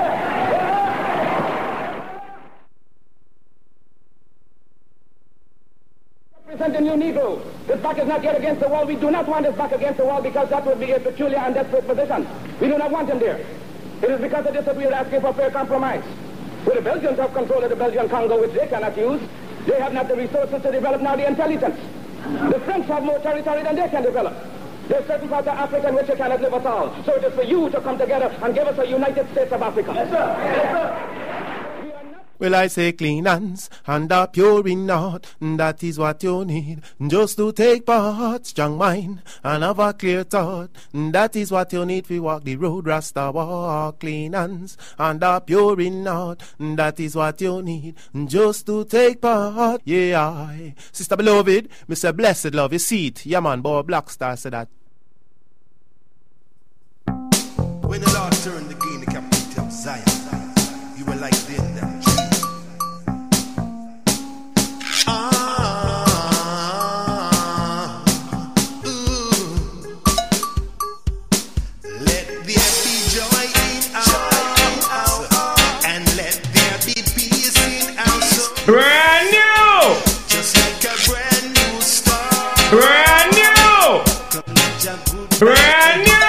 Represent a new Negro. His back is not yet against the wall. We do not want his back against the wall because that would be a peculiar and desperate position. We do not want him there. It is because of this that we are asking for fair compromise. Where the Belgians have control of the Belgian Congo, which they cannot use, they have not the resources to develop nor the intelligence. The French have more territory than they can develop. There's certain parts of Africa in which you cannot live at all. So it is for you to come together and give us a United States of Africa. Yes, sir. Yes, sir. Well, I say clean hands and a pure in heart. That is what you need. Just to take part, strong mind and have a clear thought. That is what you need to walk the road, Rasta walk. Clean hands and a pure in heart. That is what you need. Just to take part. Yeah, I. Sister beloved, Mister Blessed Love, you see it. Yeah, man, boy, Black Star said that. When the Lord turned the key in the captivity of Zion, you were like this. Brand new! Just like a brand new star. Brand new! Brand new!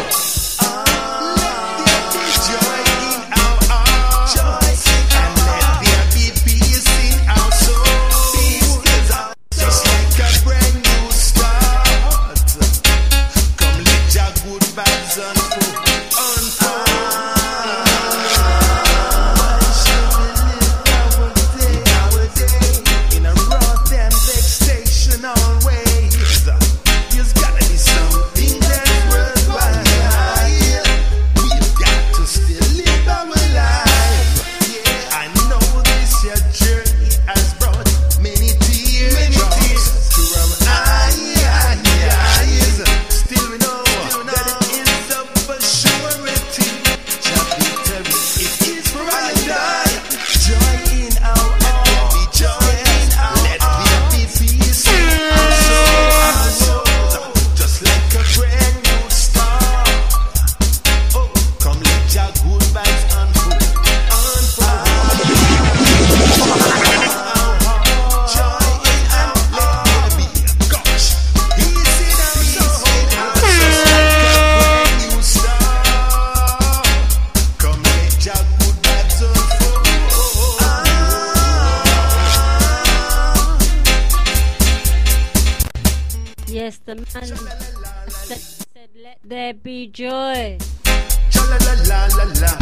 Yes, the man said, said, let there be joy. La la la la la.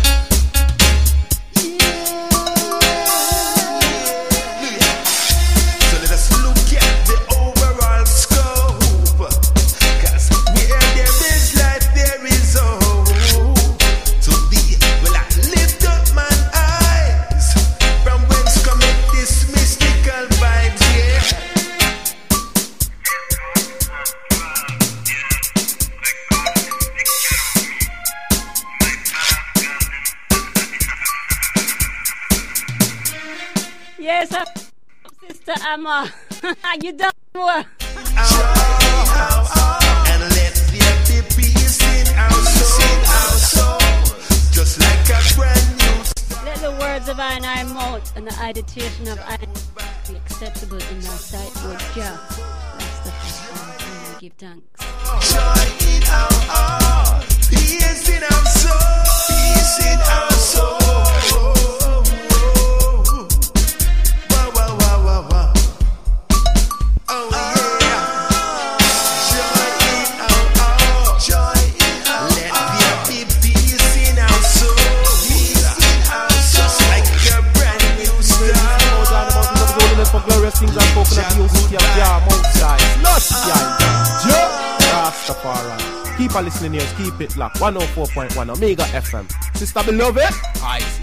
So let us look at the overall scope. 'Cause where there is life, there is hope. To be, well, I lift up my eyes. From whence cometh this mystical vibes, yeah. Yes, uh, Sister Amma. You done what? And let there be peace in our soul. Just like a brand new. Let the words of I and I mouth and the identification of I be acceptable in thy sight, Lord Jah. That's the first time we give thanks. Joy in our heart, peace in our soul, peace in our soul. For glorious things and spoken of the city of Jah, Mount Zion, Lost Zion, Jah, Rastafari. Keep on listening here, keep it locked. one oh four point one Omega F M. Sister beloved, I see.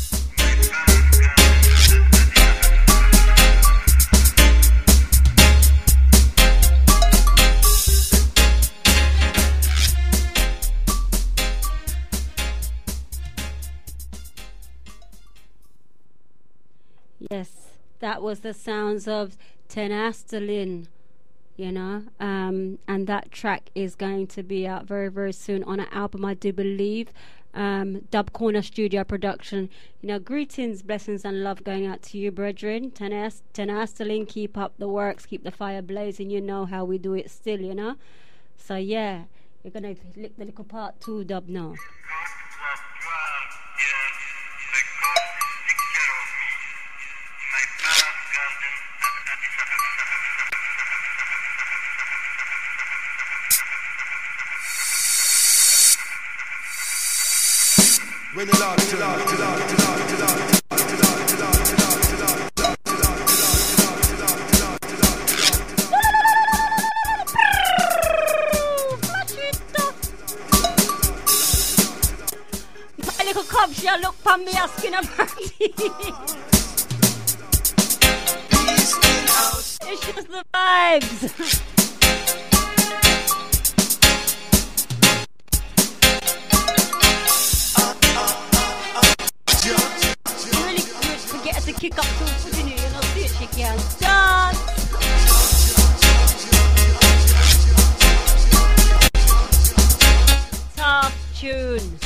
Yes, that was the sounds of Tenastalin, you know, um, and that track is going to be out very, very soon on an album, I do believe. Um, Dub Corner Studio production. You know, greetings, blessings, and love going out to you, brethren. Tenas- Tenastalin, keep up the works, keep the fire blazing. You know how we do it still, you know. So yeah, you're gonna lick the little part two, Dub now. When the Lord turn, Lord, Lord, Lord, Lord, Lord. Little cub shall look from me asking a party. It's just the vibes. Really good to get her to kick up to foot in you, you know, see it, she can dance. Tough tunes.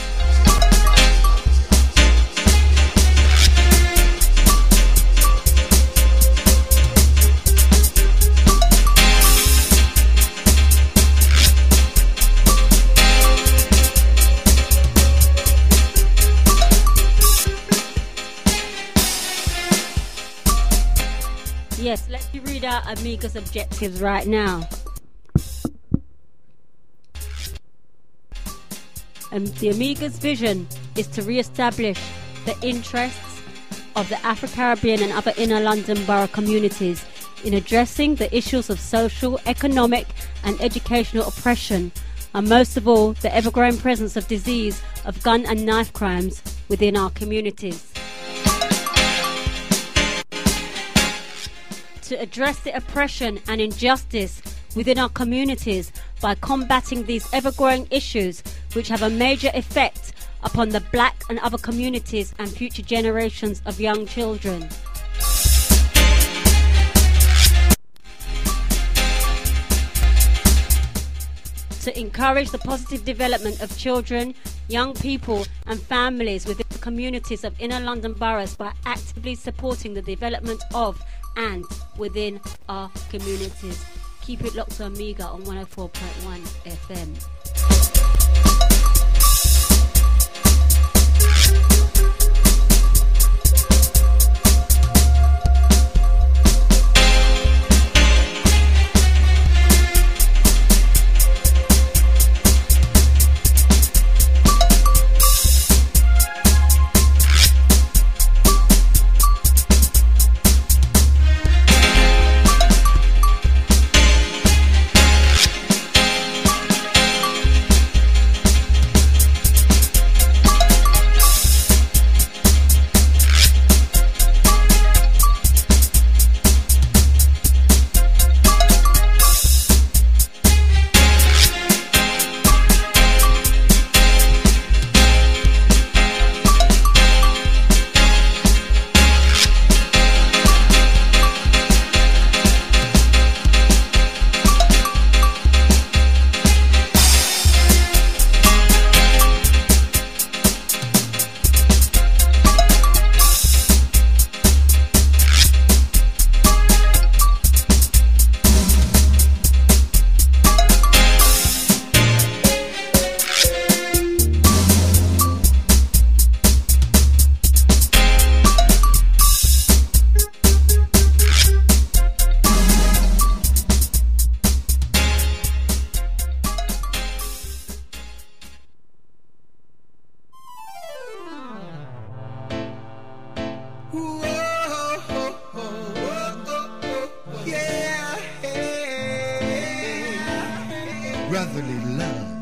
Yes, let me read out Amiga's objectives right now. Um, the Amiga's vision is to re-establish the interests of the Afro-Caribbean and other inner London borough communities in addressing the issues of social, economic and educational oppression, and most of all, the ever-growing presence of disease of gun and knife crimes within our communities. To address the oppression and injustice within our communities by combating these ever-growing issues which have a major effect upon the black and other communities and future generations of young children. To encourage the positive development of children, young people and families within the communities of inner London boroughs by actively supporting the development of and within our communities. Keep it locked to Amiga on one oh four point one F M. Brotherly love.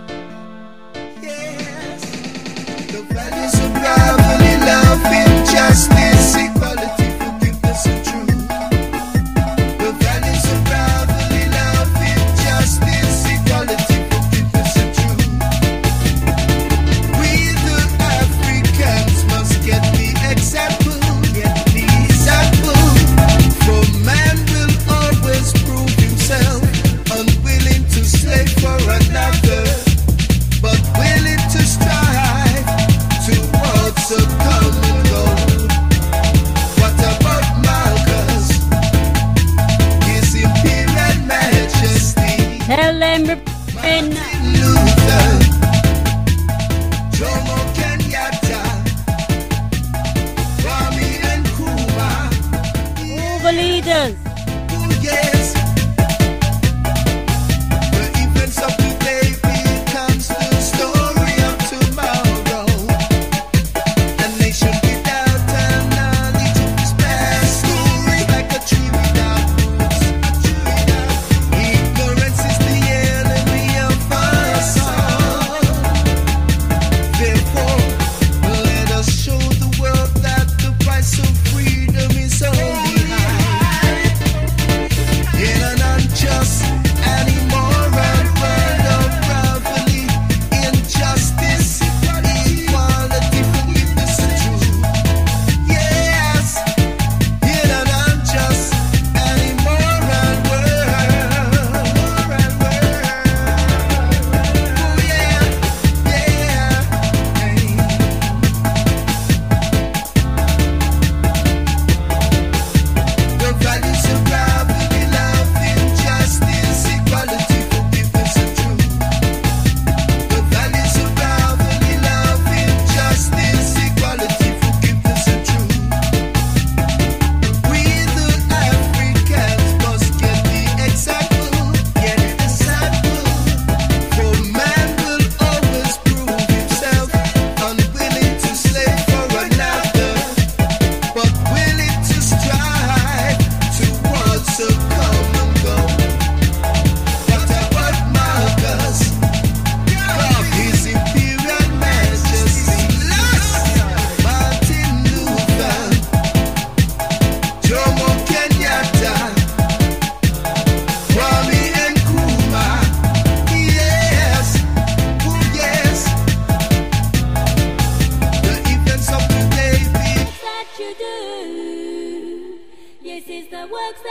Yes. The values of brotherly love, injustice, equality, forgiveness, and truth. The values of brotherly love, injustice, equality, forgiveness, and truth. We the Africans must get the example, get the example. For man will always prove himself unwilling to slave for another.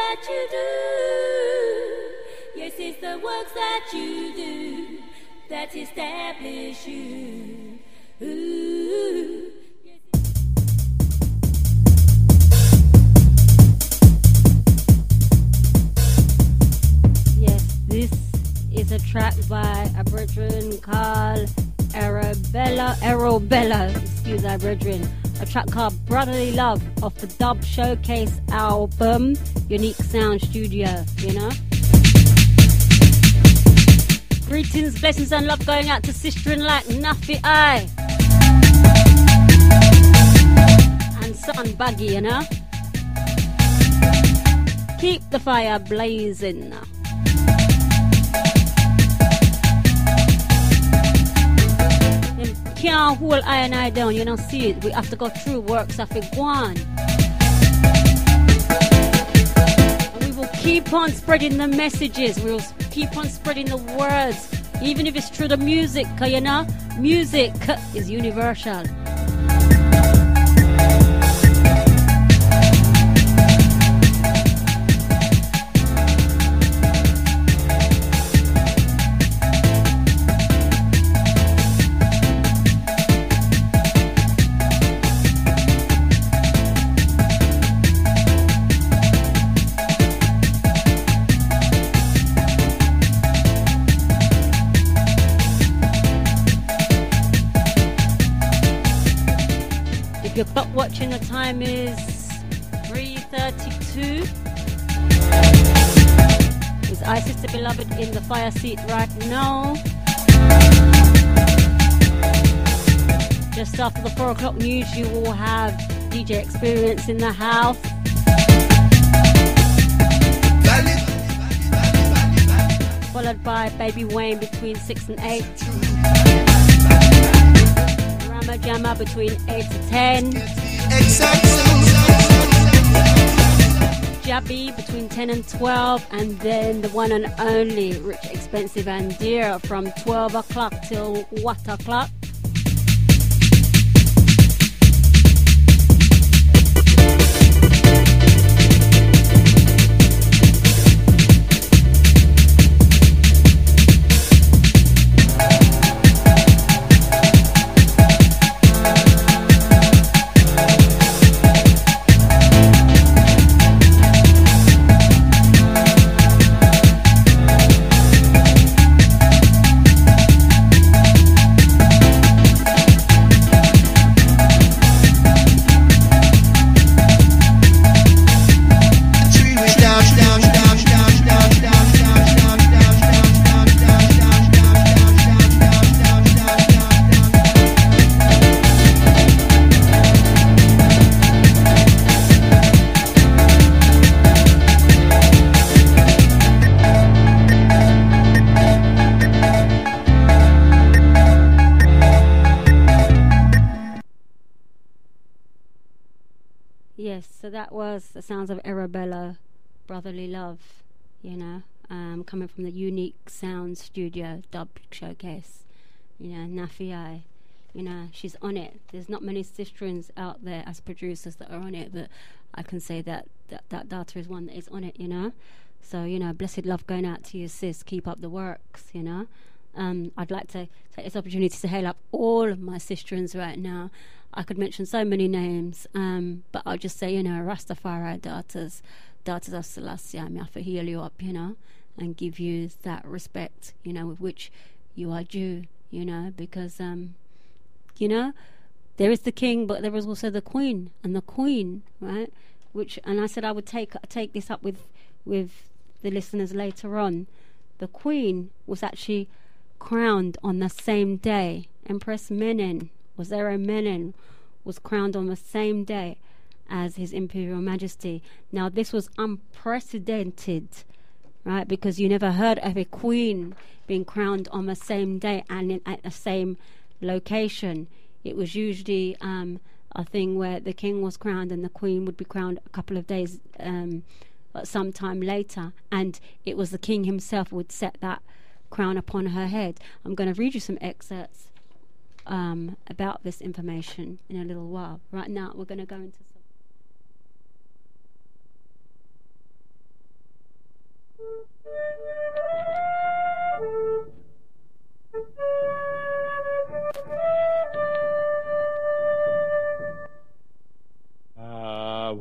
that you do. Yes, it's the works that you do that establish you. Ooh. Yes, this is a track by a brethren called Arabella, Arabella, excuse our brethren. A track called Brotherly Love off the Dub Showcase album, Unique Sound Studio, you know. Greetings, blessings and love going out to Sister in Like Nafi I and Son Buggy, you know. Keep the fire blazing. Can't hold I and I down, you don't see it. We have to go through works of a guan. And we will keep on spreading the messages. We will keep on spreading the words, even if it's through the music, you know? Music is universal. Clock watching, the time is three thirty-two. Is I Sister Beloved in the fire seat right now. Just after the four o'clock news, you will have D J Experience in the house. Followed by Baby Wayne between six and eight. Rama Jamma between eight to ten. Jabby between ten and twelve. And then the one and only Rich, Expensive and Dear from twelve o'clock till what o'clock? So that was the sounds of Arabella, Brotherly Love, you know, um, coming from the Unique Sound Studio Dub Showcase. You know, Nafi I, you know, she's on it. There's not many sisterins out there as producers that are on it, but I can say that that, that data is one that is on it, you know. So, you know, blessed love going out to you, sis. Keep up the works, you know. Um, I'd like to take this opportunity to hail up all of my sisterins right now. I could mention so many names, um, but I'll just say, you know, Rastafari daughters, daughters of Selassie, I have to heal you up, you know, and give you that respect, you know, with which you are due, you know, because, um, you know, there is the king, but there is also the queen, and the queen, right, which, and I said I would take take this up with, with the listeners later on. The queen was actually crowned on the same day. Empress Menen, Wazira Menen, was crowned on the same day as His Imperial Majesty. Now this was unprecedented, right, because you never heard of a queen being crowned on the same day and in, at the same location. It was usually um, a thing where the king was crowned and the queen would be crowned a couple of days um, sometime later, and it was the king himself who would set that crown upon her head. I'm going to read you some excerpts um, about this information in a little while. Right now we're going to go into some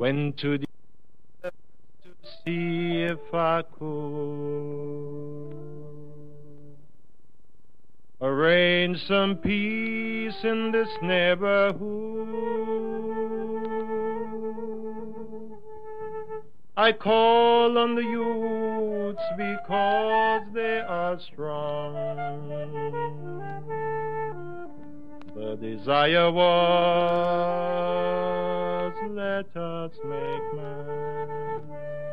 went to the to see if I could arrange some peace in this neighborhood. I call on the youths because they are strong. The desire was, let us make man.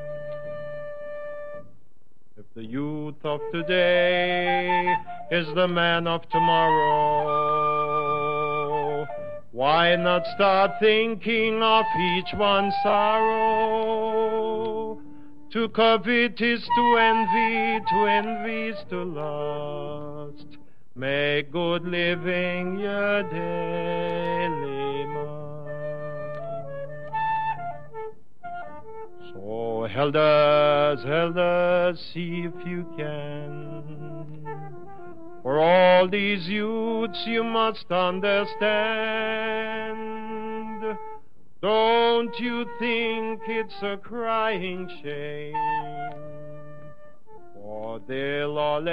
If the youth of today is the man of tomorrow, why not start thinking of each one's sorrow? To covet is to envy, to envy is to lust. Make good living your daily must. So elders, elders, see if you can. For all these youths you must understand. Don't you think it's a crying shame for their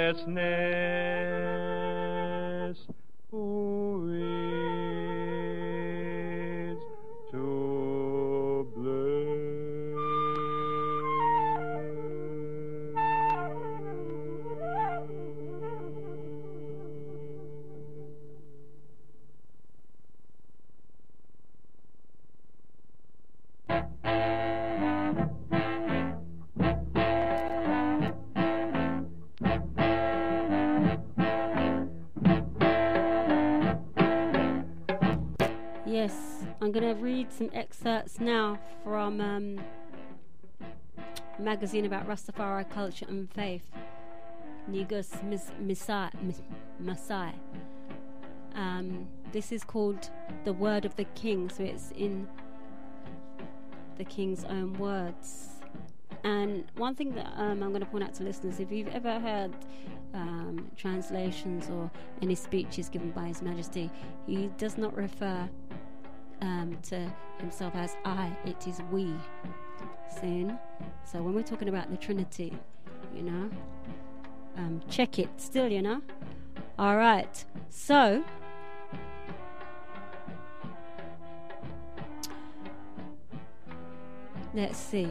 lawlessness? Who is to blame? Yes, I'm going to read some excerpts now from um, a magazine about Rastafari culture and faith, Negus Masai. Masai. Um, this is called The Word of the King, so it's in the King's own words. And one thing that um, I'm going to point out to listeners, if you've ever heard um, translations or any speeches given by His Majesty, he does not refer um, to himself as I, it is we. Sin. So when we're talking about the Trinity, you know, um, check it still, you know. All right. So, let's see.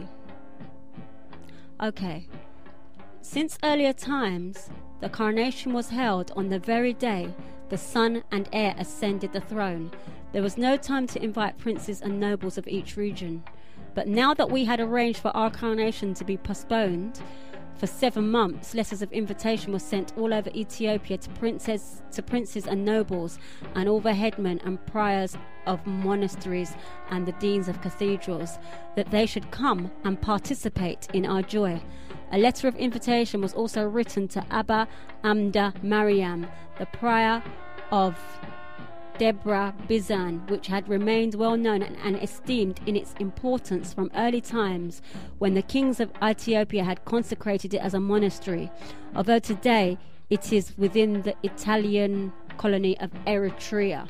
Okay. Since earlier times, the coronation was held on the very day the son and heir ascended the throne. There was no time to invite princes and nobles of each region. But now that we had arranged for our coronation to be postponed for seven months, letters of invitation were sent all over Ethiopia to princes, to princes and nobles, and all the headmen and priors of monasteries and the deans of cathedrals, that they should come and participate in our joy. A letter of invitation was also written to Abba Amda Mariam, the prior of Deborah Bizan, which had remained well known and, and esteemed in its importance from early times when the kings of Ethiopia had consecrated it as a monastery, although today it is within the Italian colony of Eritrea.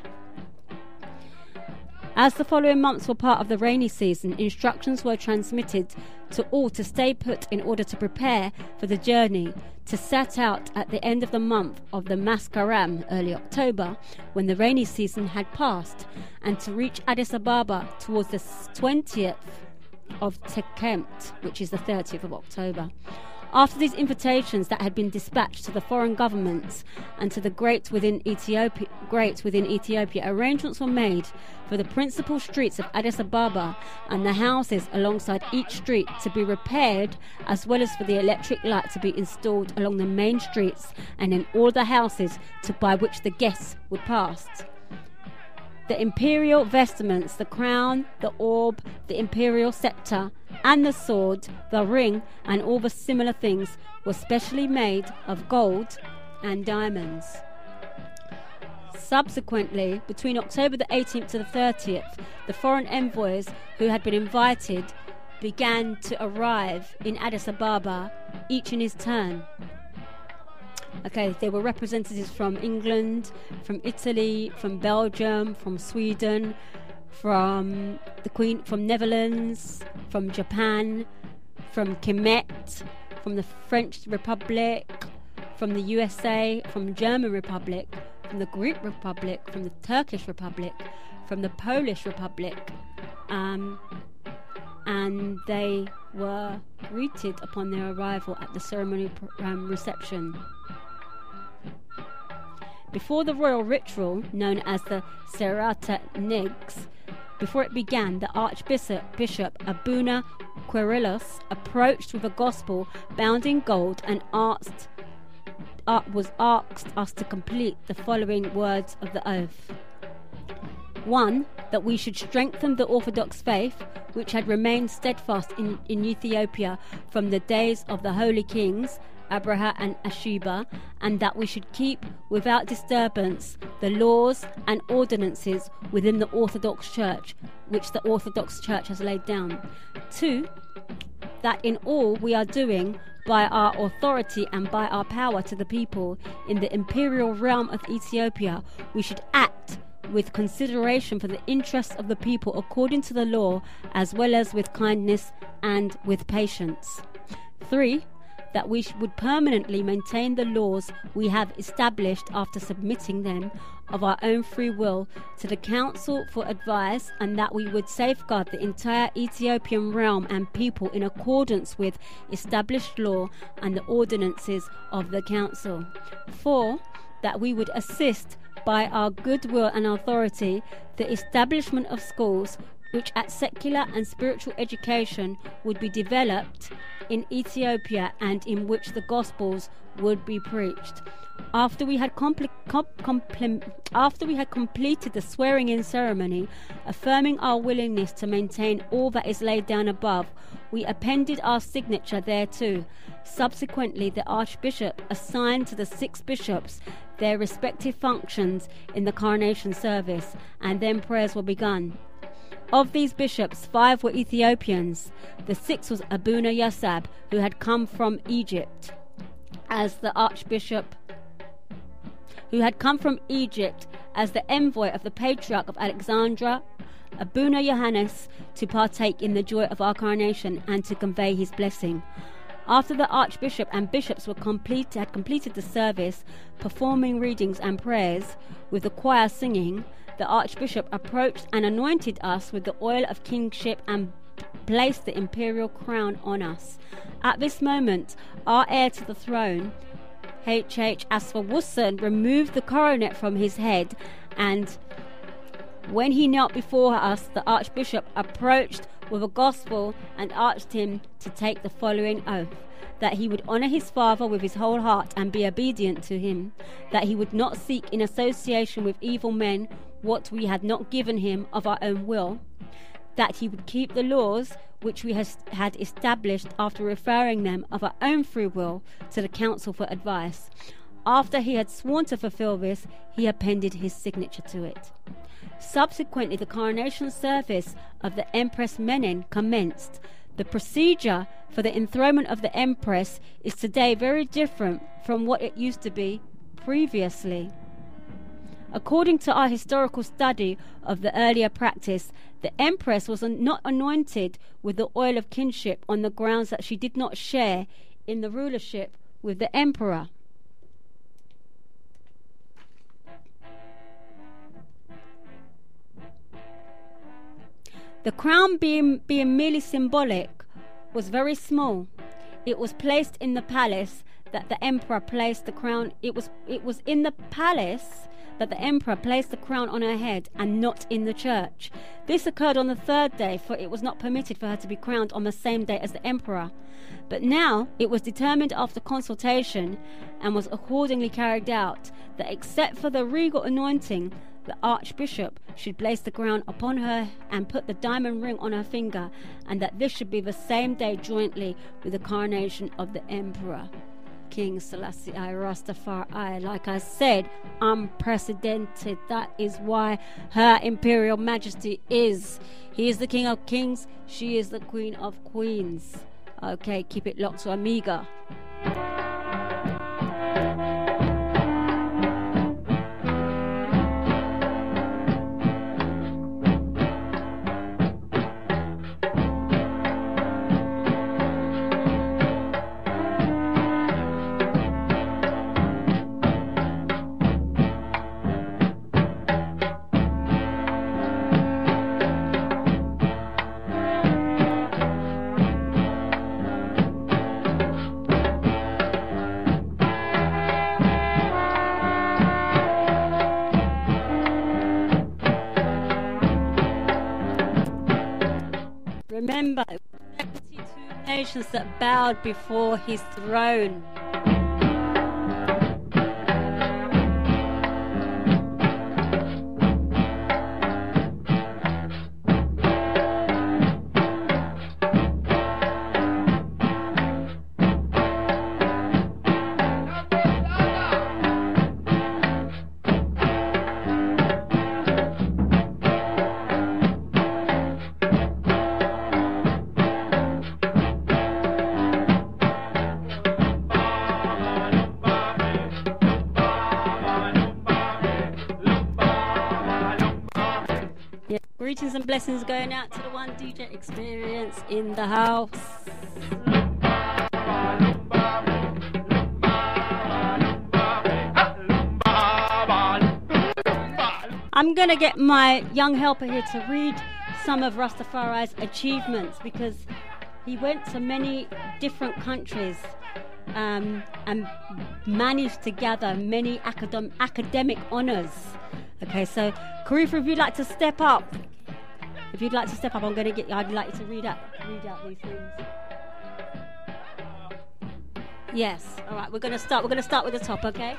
As the following months were part of the rainy season, instructions were transmitted to all to stay put in order to prepare for the journey, to set out at the end of the month of the Maskaram, early October, when the rainy season had passed, and to reach Addis Ababa towards the twentieth of Tekhemt, which is the thirtieth of October. After these invitations that had been dispatched to the foreign governments and to the great within Ethiopia, great within Ethiopia, arrangements were made for the principal streets of Addis Ababa and the houses alongside each street to be repaired, as well as for the electric light to be installed along the main streets and in all the houses to by which the guests would pass. The imperial vestments, the crown, the orb, the imperial scepter, and the sword, the ring, and all the similar things were specially made of gold and diamonds. Subsequently, between October the eighteenth to the thirtieth, the foreign envoys who had been invited began to arrive in Addis Ababa, each in his turn. Okay, there were representatives from England, from Italy, from Belgium, from Sweden, from the Queen, from Netherlands, from Japan, from Kemet, from the French Republic, from the U S A, from German Republic, from the Greek Republic, from the Turkish Republic, from the Polish Republic, um, and they were greeted upon their arrival at the ceremony um, reception. Before the royal ritual, known as the Serata Nigs, before it began, the Archbishop Bishop Abuna Quirilos approached with a gospel bound in gold and asked, uh, was asked us to complete the following words of the oath. One, that we should strengthen the Orthodox faith, which had remained steadfast in, in Ethiopia from the days of the holy kings, Abraha and Ashiba, and that we should keep without disturbance the laws and ordinances within the Orthodox Church, which the Orthodox Church has laid down. Two, that in all we are doing by our authority and by our power to the people in the imperial realm of Ethiopia, we should act with consideration for the interests of the people according to the law, as well as with kindness and with patience. Three, that we would permanently maintain the laws we have established after submitting them of our own free will to the Council for advice, and that we would safeguard the entire Ethiopian realm and people in accordance with established law and the ordinances of the Council. Four, that we would assist by our goodwill and authority the establishment of schools which at secular and spiritual education would be developed in Ethiopia and in which the Gospels would be preached. After we had compl- com- compl- after we had completed the swearing-in ceremony, affirming our willingness to maintain all that is laid down above, we appended our signature thereto. Subsequently, the Archbishop assigned to the six bishops their respective functions in the coronation service, and then prayers were begun. Of these bishops, five were Ethiopians. The sixth was Abuna Yasab, who had come from Egypt as the Archbishop, who had come from Egypt as the envoy of the Patriarch of Alexandria, Abuna Johannes, to partake in the joy of our coronation and to convey his blessing. After the Archbishop and bishops were complete, had completed the service, performing readings and prayers, with the choir singing, the Archbishop approached and anointed us with the oil of kingship and placed the imperial crown on us. At this moment, our heir to the throne, H H Asfawussen, removed the coronet from his head, and when he knelt before us, the Archbishop approached with a gospel and asked him to take the following oath: that he would honour his father with his whole heart and be obedient to him, that he would not seek in association with evil men what we had not given him of our own will, that he would keep the laws which we has, had established after referring them of our own free will to the Council for advice. After he had sworn to fulfill this, he appended his signature to it. Subsequently, the coronation service of the Empress Menen commenced. The procedure for the enthronement of the Empress is today very different from what it used to be previously. According to our historical study of the earlier practice, the Empress was not anointed with the oil of kinship on the grounds that she did not share in the rulership with the Emperor. The crown, being, being merely symbolic, was very small. It was placed in the palace that the emperor placed the crown. It was it was in the palace that the emperor placed the crown on her head, and not in the church. This occurred on the third day, for it was not permitted for her to be crowned on the same day as the emperor. But now it was determined after consultation, and was accordingly carried out, that except for the regal anointing, the Archbishop should place the crown upon her and put the diamond ring on her finger, and that this should be the same day jointly with the coronation of the Emperor, King Selassie I Rastafari. Like I said, unprecedented. That is why Her Imperial Majesty is. He is the King of Kings, she is the Queen of Queens. Okay, keep it locked to Amiga. Thank you. nations that bowed before his throne. Greetings and blessings going out to the One D J Experience in the house. I'm going to get my young helper here to read some of Rastafari's achievements, because he went to many different countries um, and managed to gather many academ- academic honours. Okay, so Karifa, if you'd like to step up, if you'd like to step up, I'm going to get. I'd like you to read out, read out these things. Yes. All right. We're going to start. We're going to start with the top. Okay.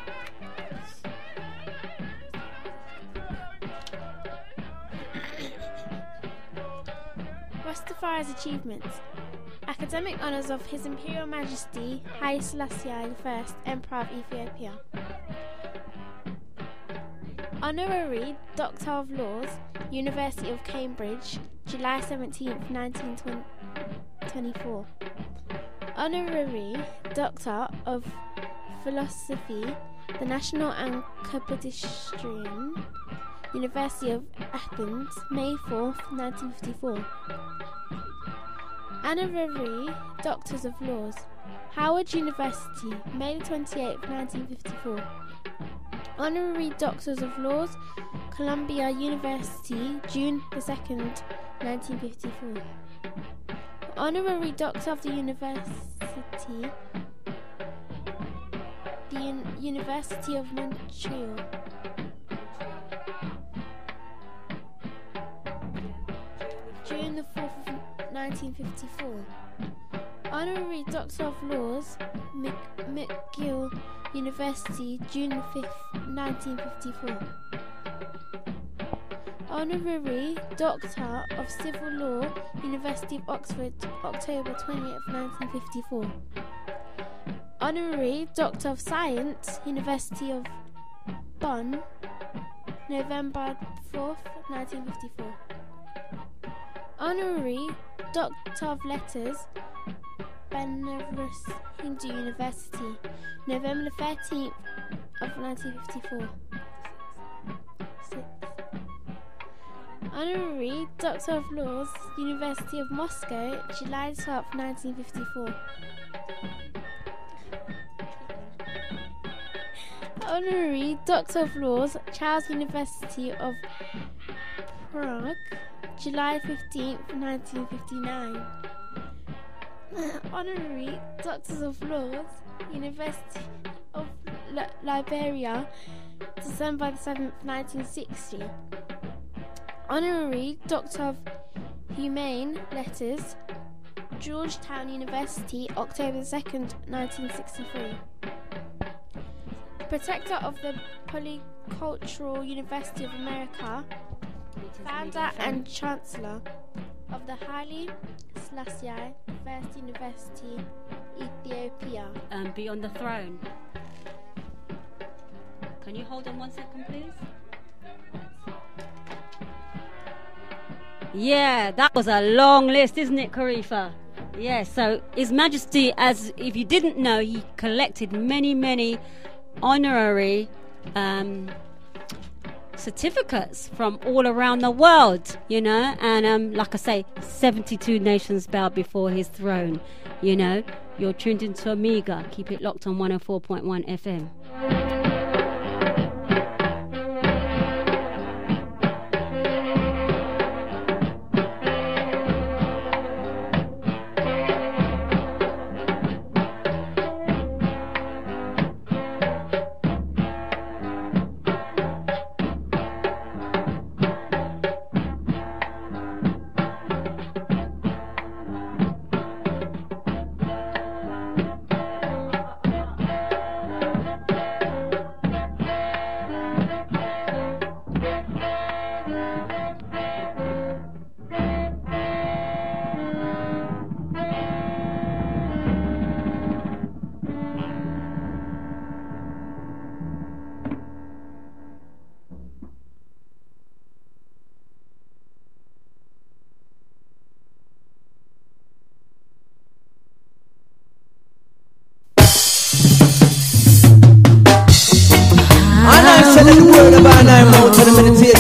Rastafari's achievements. Academic honours of His Imperial Majesty Haile Selassie the First, Emperor of Ethiopia. Honorary Doctor of Laws, University of Cambridge, July seventeenth, nineteen twenty-four. Honorary Doctor of Philosophy, the National and Capodistrian, University of Athens, May fourth, nineteen fifty-four. Honorary Doctors of Laws, Howard University, May twenty-eighth, nineteen fifty-four. Honorary Doctors of Laws, Columbia University, June the second, nineteen fifty-four. Honorary Doctor of the University, the Un- University of Montreal. June the fourth, nineteen fifty-four. Honorary Doctor of Laws, Mc- McGill University, June the fifth, nineteen fifty-four. Honorary Doctor of Civil Law, University of Oxford, October twentieth, nineteen fifty-four. Honorary Doctor of Science, University of Bonn, November fourth, nineteen fifty-four. Honorary Doctor of Letters, Benares Hindu University, November thirteenth of nineteen fifty-four. Six. Honorary Doctor of Laws, University of Moscow, July twelfth, nineteen fifty-four. Honorary Doctor of Laws, Charles University of Prague, July fifteenth, nineteen fifty-nine. Honorary Doctors of Laws, University of L- Liberia, December seventh, nineteen sixty. Honorary Doctor of Humane Letters, Georgetown University, October second, nineteen sixty-three. Protector of the Polycultural University of America, founder and chancellor of the Haile Selassie First University, Ethiopia. Um, be on the throne. Can you hold on one second, please? Yeah, that was a long list, isn't it, Karifa? Yeah, so His Majesty, as if you didn't know, he collected many, many honorary um, certificates from all around the world, you know, and um, like I say, seventy-two nations bowed before his throne, you know. You're tuned into Omega. Keep it locked on one oh four point one F M.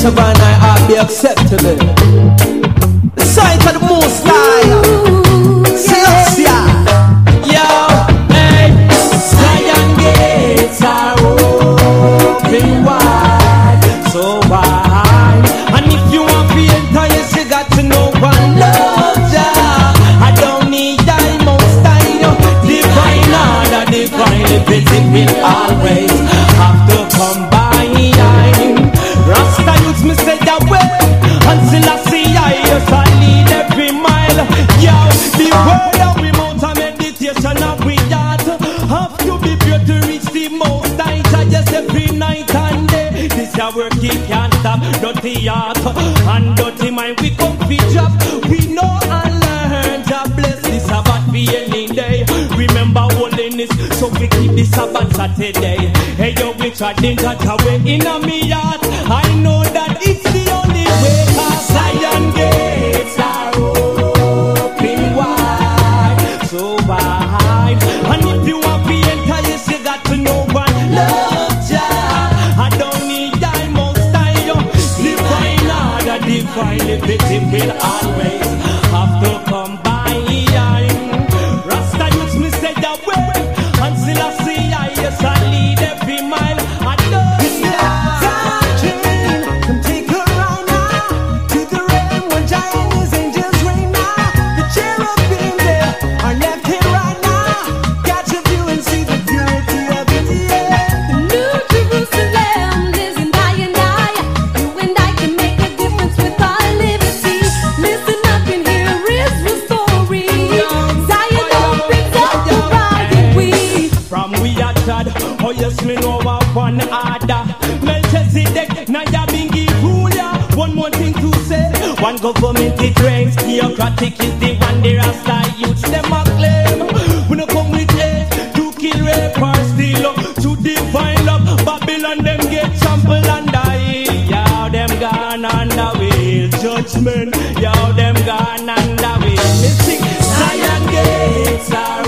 of our night ought be acceptable. The sight of the most high. Celestia. Yo, hey. Zion gates are open wide, so wide. And if you want to enter, yes, you got to know one love Jah. I don't need diamond style. Divine order, divine liberty will always have to come by. Rasta youths me say that way. Until I see I, yes, I lead every mile. Yo, the word of we mount a meditation of we heart have to be pure to reach the most high. Just every night and day. This a work he can't stop. Dirty heart and dirty mind we come fi drop. We know and learn to bless this Sabbath be any day. Remember holiness, so we keep this Sabbath Saturday. Hey yo, we trading that away in a me heart. I know that it's the only way. Cause Zion gates are open wide, so wide. And if you want to enter, yes, you got to know one love Jah. I don't need diamond style. Divine order, divine liberty will always have to come by. Rasta youths me say that way. Until I see I, yes, I lead every mile. I don't need that. Come take her right now to the realm where giant is angels reign now. The cherubim there are left here right now. Catch a view and see the purity of it, yeah. The New Jerusalem lives in I and I. You and I can make a difference with our liberty. Listen up and hear Israel's story. Zion opens up the riot we. From we are tried, oh yes, me know of one order. Melchizedek, now ya been give rule ya. One more thing to say, one government it reigns. Theocratic is the one the Rasta youths them a claim. We no come with hate to kill, rape or steal. To divine love, Babylon them get trampled under heel. Yow them gone under wheel. Judgment, yow them gone under wheel. Me sing, Zion gates are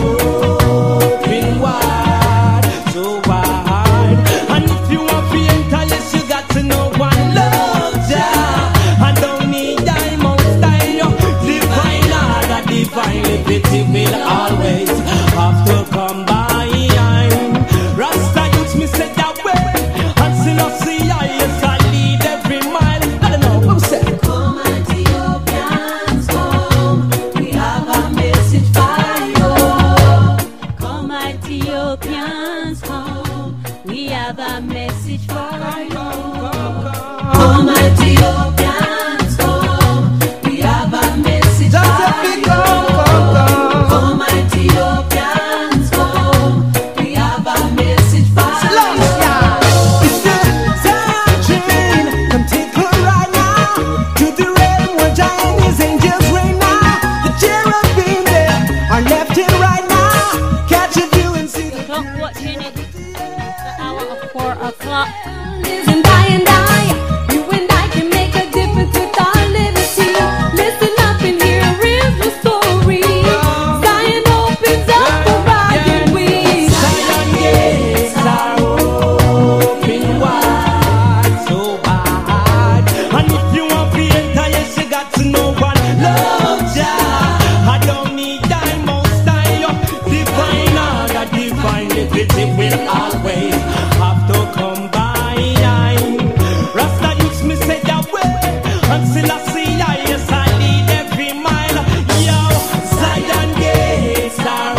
open wide, so wide. And if you want to enter, yes, you got to know one love Jah. I don't need diamond style. Divine order, divine liberty will always have to come by. Rasta youths me say that way. Until I see I, yes, I lead every mile. I don't know, who said? Come Ethiopians, come. We have a message for you. Come Ethiopians, come. We have a message for you. Come Ethiopians, come. We have a message for you. Come Ethiopians, come. We have a message for you. It's the Zion train. Come take her right now to the realm where giant is angels reign now. The cherubim there are left here right now. Catch a view and see the Clock watching it. The hour of four o'clock. Isn't I and I, you and I can make a difference with our liberty. Listen up and hear Israel's story. Zion opens up the riot we. Zion gates are open wide, so wide. And if you want to enter, yes, you got to know one love Jah. I don't need diamond style. Divine order, divine liberty will always have to come by. Rasta youths me say that way. Until I see I, yes, I lead every mile. Yo, Zion gates are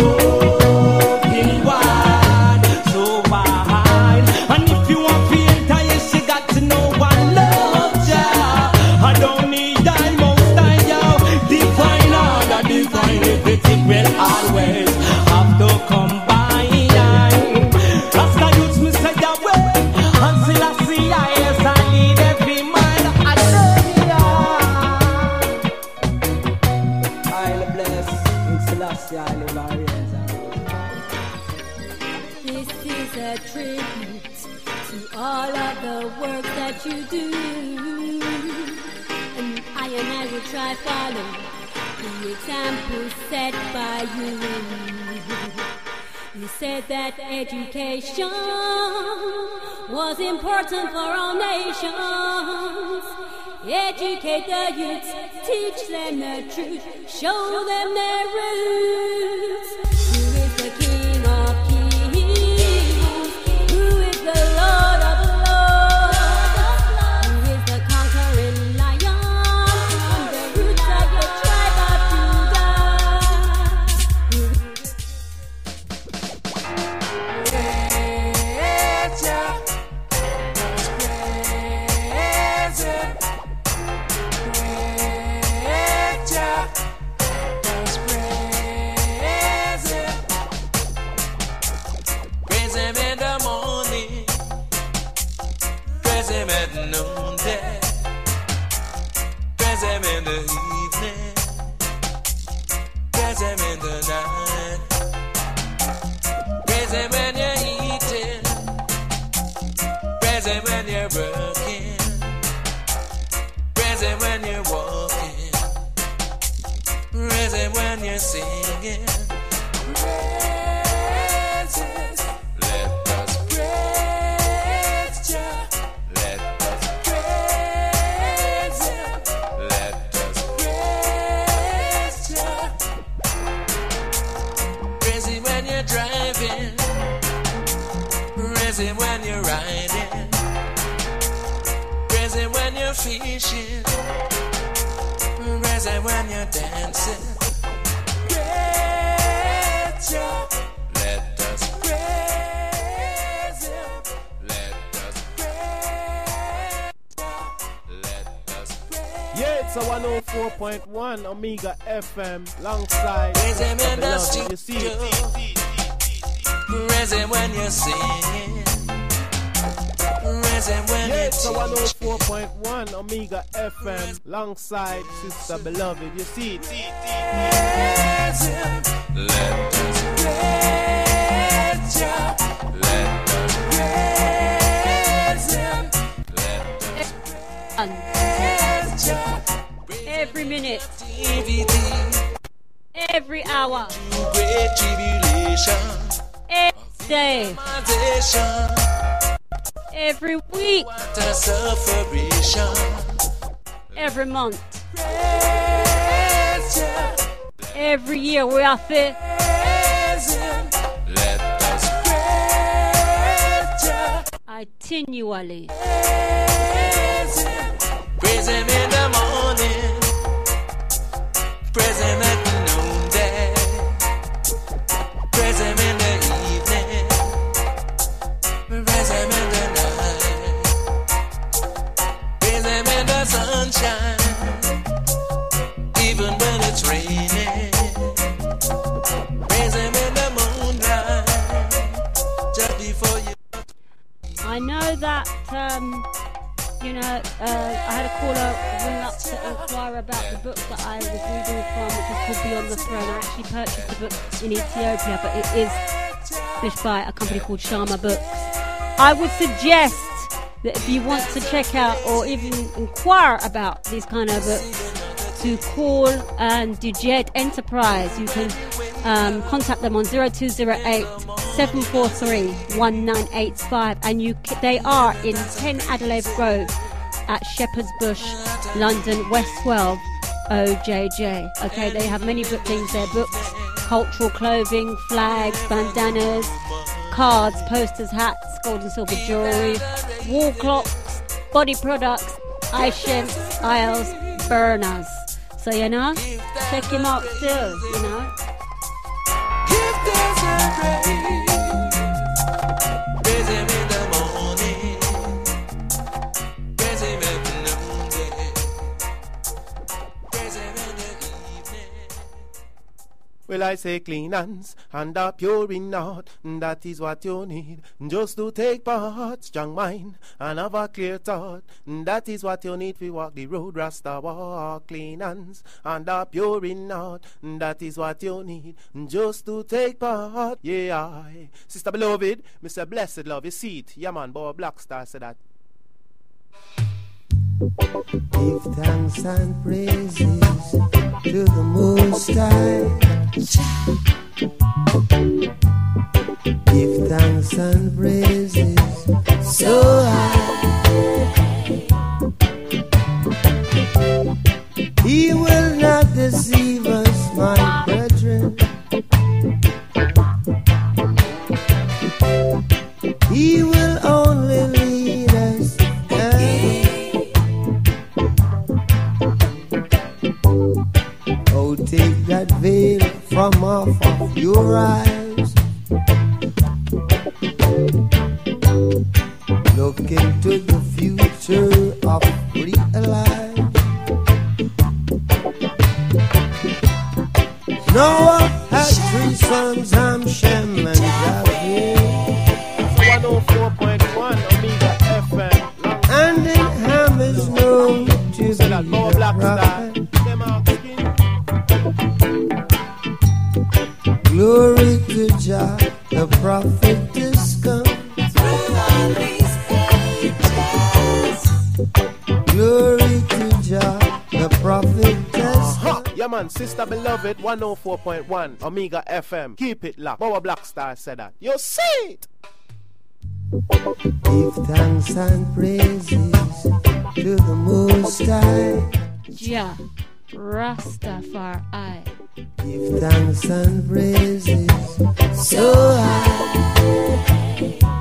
open wide, so wide. And if you want to enter, yes, you got to know one love Jah. I don't need diamond style. Divine order, divine liberty will always have to come by. Rasta youths me say that way. Until I see I, yes, I lead every mile. I love ya. I'll bless in Selassie, I'll various. This is a tribute to all of the work that you do. And I and I will try follow the example set by you. You said that education was important for all nations. Educate the youths, teach them the truth, show them their roots. Who is the King of Kings? Who is the Lord of Lords? Who is the conquering lion from the roots of your tribe of At noonday, praise him in the evening, praise him in the night, praise him when you're eating, praise him when you're working, praise him when you're walking, praise him when you're singing. Praise him. Let us praise Jah. Driving, praise him when you're riding, praise him when you're fishing, praise him when you're dancing. Praise Jah. Let us praise him. Let us praise Jah. Let us praise. Yeah, it's a one oh four point one Omega F M alongside praise him in the studio. You see it. Praise him when you're singing. Praise him when yeah, you're it's a one oh four point one Omega F M alongside Sister Beloved. You see it. Praise him. Let us praise Jah. Let us praise him. Let us praise Jah. Every minute, every hour, great tribulation. Every day, every week, every month, every year we are there. Continually. Praise him in the morning, praise him at noonday, praise him in the evening, praise him in the night, praise him in the sunshine, even when it's raining, praise him in the moonlight, just before you. I know that, um, you know, uh, I had a caller ring up to inquire about the book that I was reading from, which is called Beyond the Throne. I actually purchased the book in Ethiopia, but it is published by a company called Sharma Books. I would suggest that if you want to check out or even inquire about these kind of books, to call um, Digit Enterprise. You can um, contact them on zero two zero eight, seven four three, one nine eight five, and you they are in ten Adelaide Grove at Shepherd's Bush, London, West twelve, O J J. Okay, they have many book things there, books, cultural clothing, flags, bandanas, cards, posters, hats, gold and silver jewellery, wall clocks, body products, eye shimps, aisles, burners. So, you know, check him out still, you know. If there's a rain, praise him in the morning, praise him at noonday, praise him in the evening. Well, I say clean hands and a pure in heart, that is what you need. Just to take part, strong mind and have a clear thought, that is what you need. We walk the road, Rasta walk. Clean hands and a pure in heart, that is what you need. Just to take part, yeah, I. Sister Beloved, Mister Blessed Love, you see it. Yeah, man, Bob Blackstar said that. Give thanks and praises to the Most High. Give thanks and praises so high. Jah, the prophetess come. Through all these ages. Glory to Jah, the prophetess come. Yeah man, sister beloved, one oh four point one Omega F M. Keep it locked. Our Black Star said that. You see it. Give thanks and praises to the Most High. Jah, Rastafari. Give thanks and praises so high.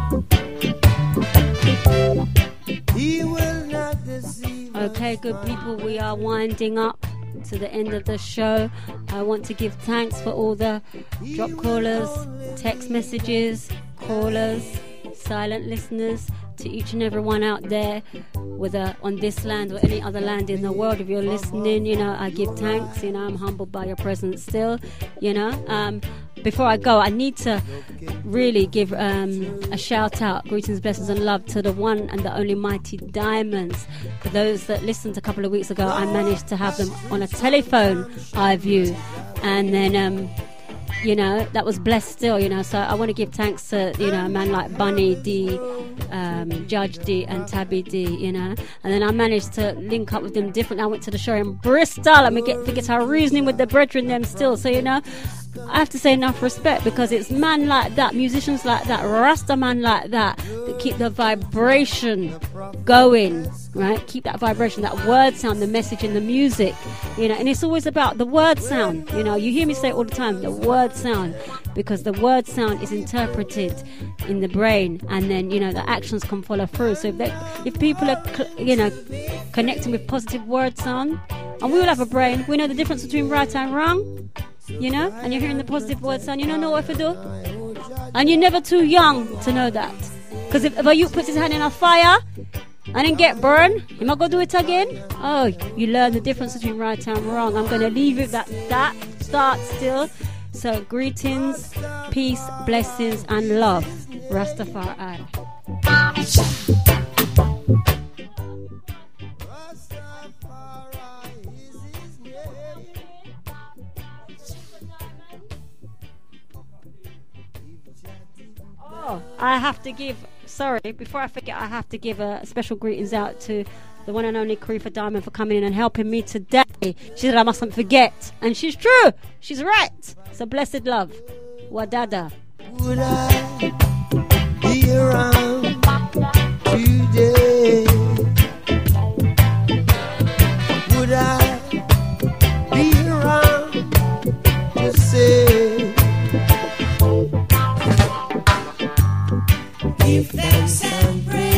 He will not deceive. Okay, good people, we are winding up to the end of the show. I want to give thanks for all the drop callers, text messages, callers, silent listeners, to each and every one out there, whether on this land or any other land in the world. If you're listening, you know, I give thanks. You know, I'm humbled by your presence still, you know. Um, before I go, I need to really give um, a shout out, greetings, blessings and love to the one and the only Mighty Diamonds. For those that listened a couple of weeks ago, I managed to have them on a telephone eye view, and then um, you know, that was blessed still, you know. So I want to give thanks to, you know, a man like Bunny D, um, Judge D and Tabby D, you know. And then I managed to link up with them different. I went to the show in Bristol. I'm going to get the guitar reasoning with the brethren them still. So, you know, I have to say enough respect, because it's man like that, musicians like that, Rasta man like that, that keep the vibration going, right? Keep that vibration, that word sound, the message in the music, you know. And it's always about the word sound, you know. You hear me say it all the time, the word sound, because the word sound is interpreted in the brain, and then, you know, the actions can follow through. So if, they, if people are, you know, connecting with positive word sound, and we all have a brain, we know the difference between right and wrong, you know, and you're hearing the positive word sound, you don't know what to do, and you're never too young to know that. Because if, if a youth puts his hand in a fire and then get burned, you might go do it again. Oh, you learn the difference between right and wrong. I'm going to leave it at that, start still. So greetings, peace, blessings and love. Rastafari. Oh, I have to give, sorry, before I forget, I have to give a special greetings out to the one and only Karifa Diamond for coming in and helping me today. She said I mustn't forget, and she's true, she's right. So blessed love, Wadada. Would I be around today? Would I be around to say, give thanks and praise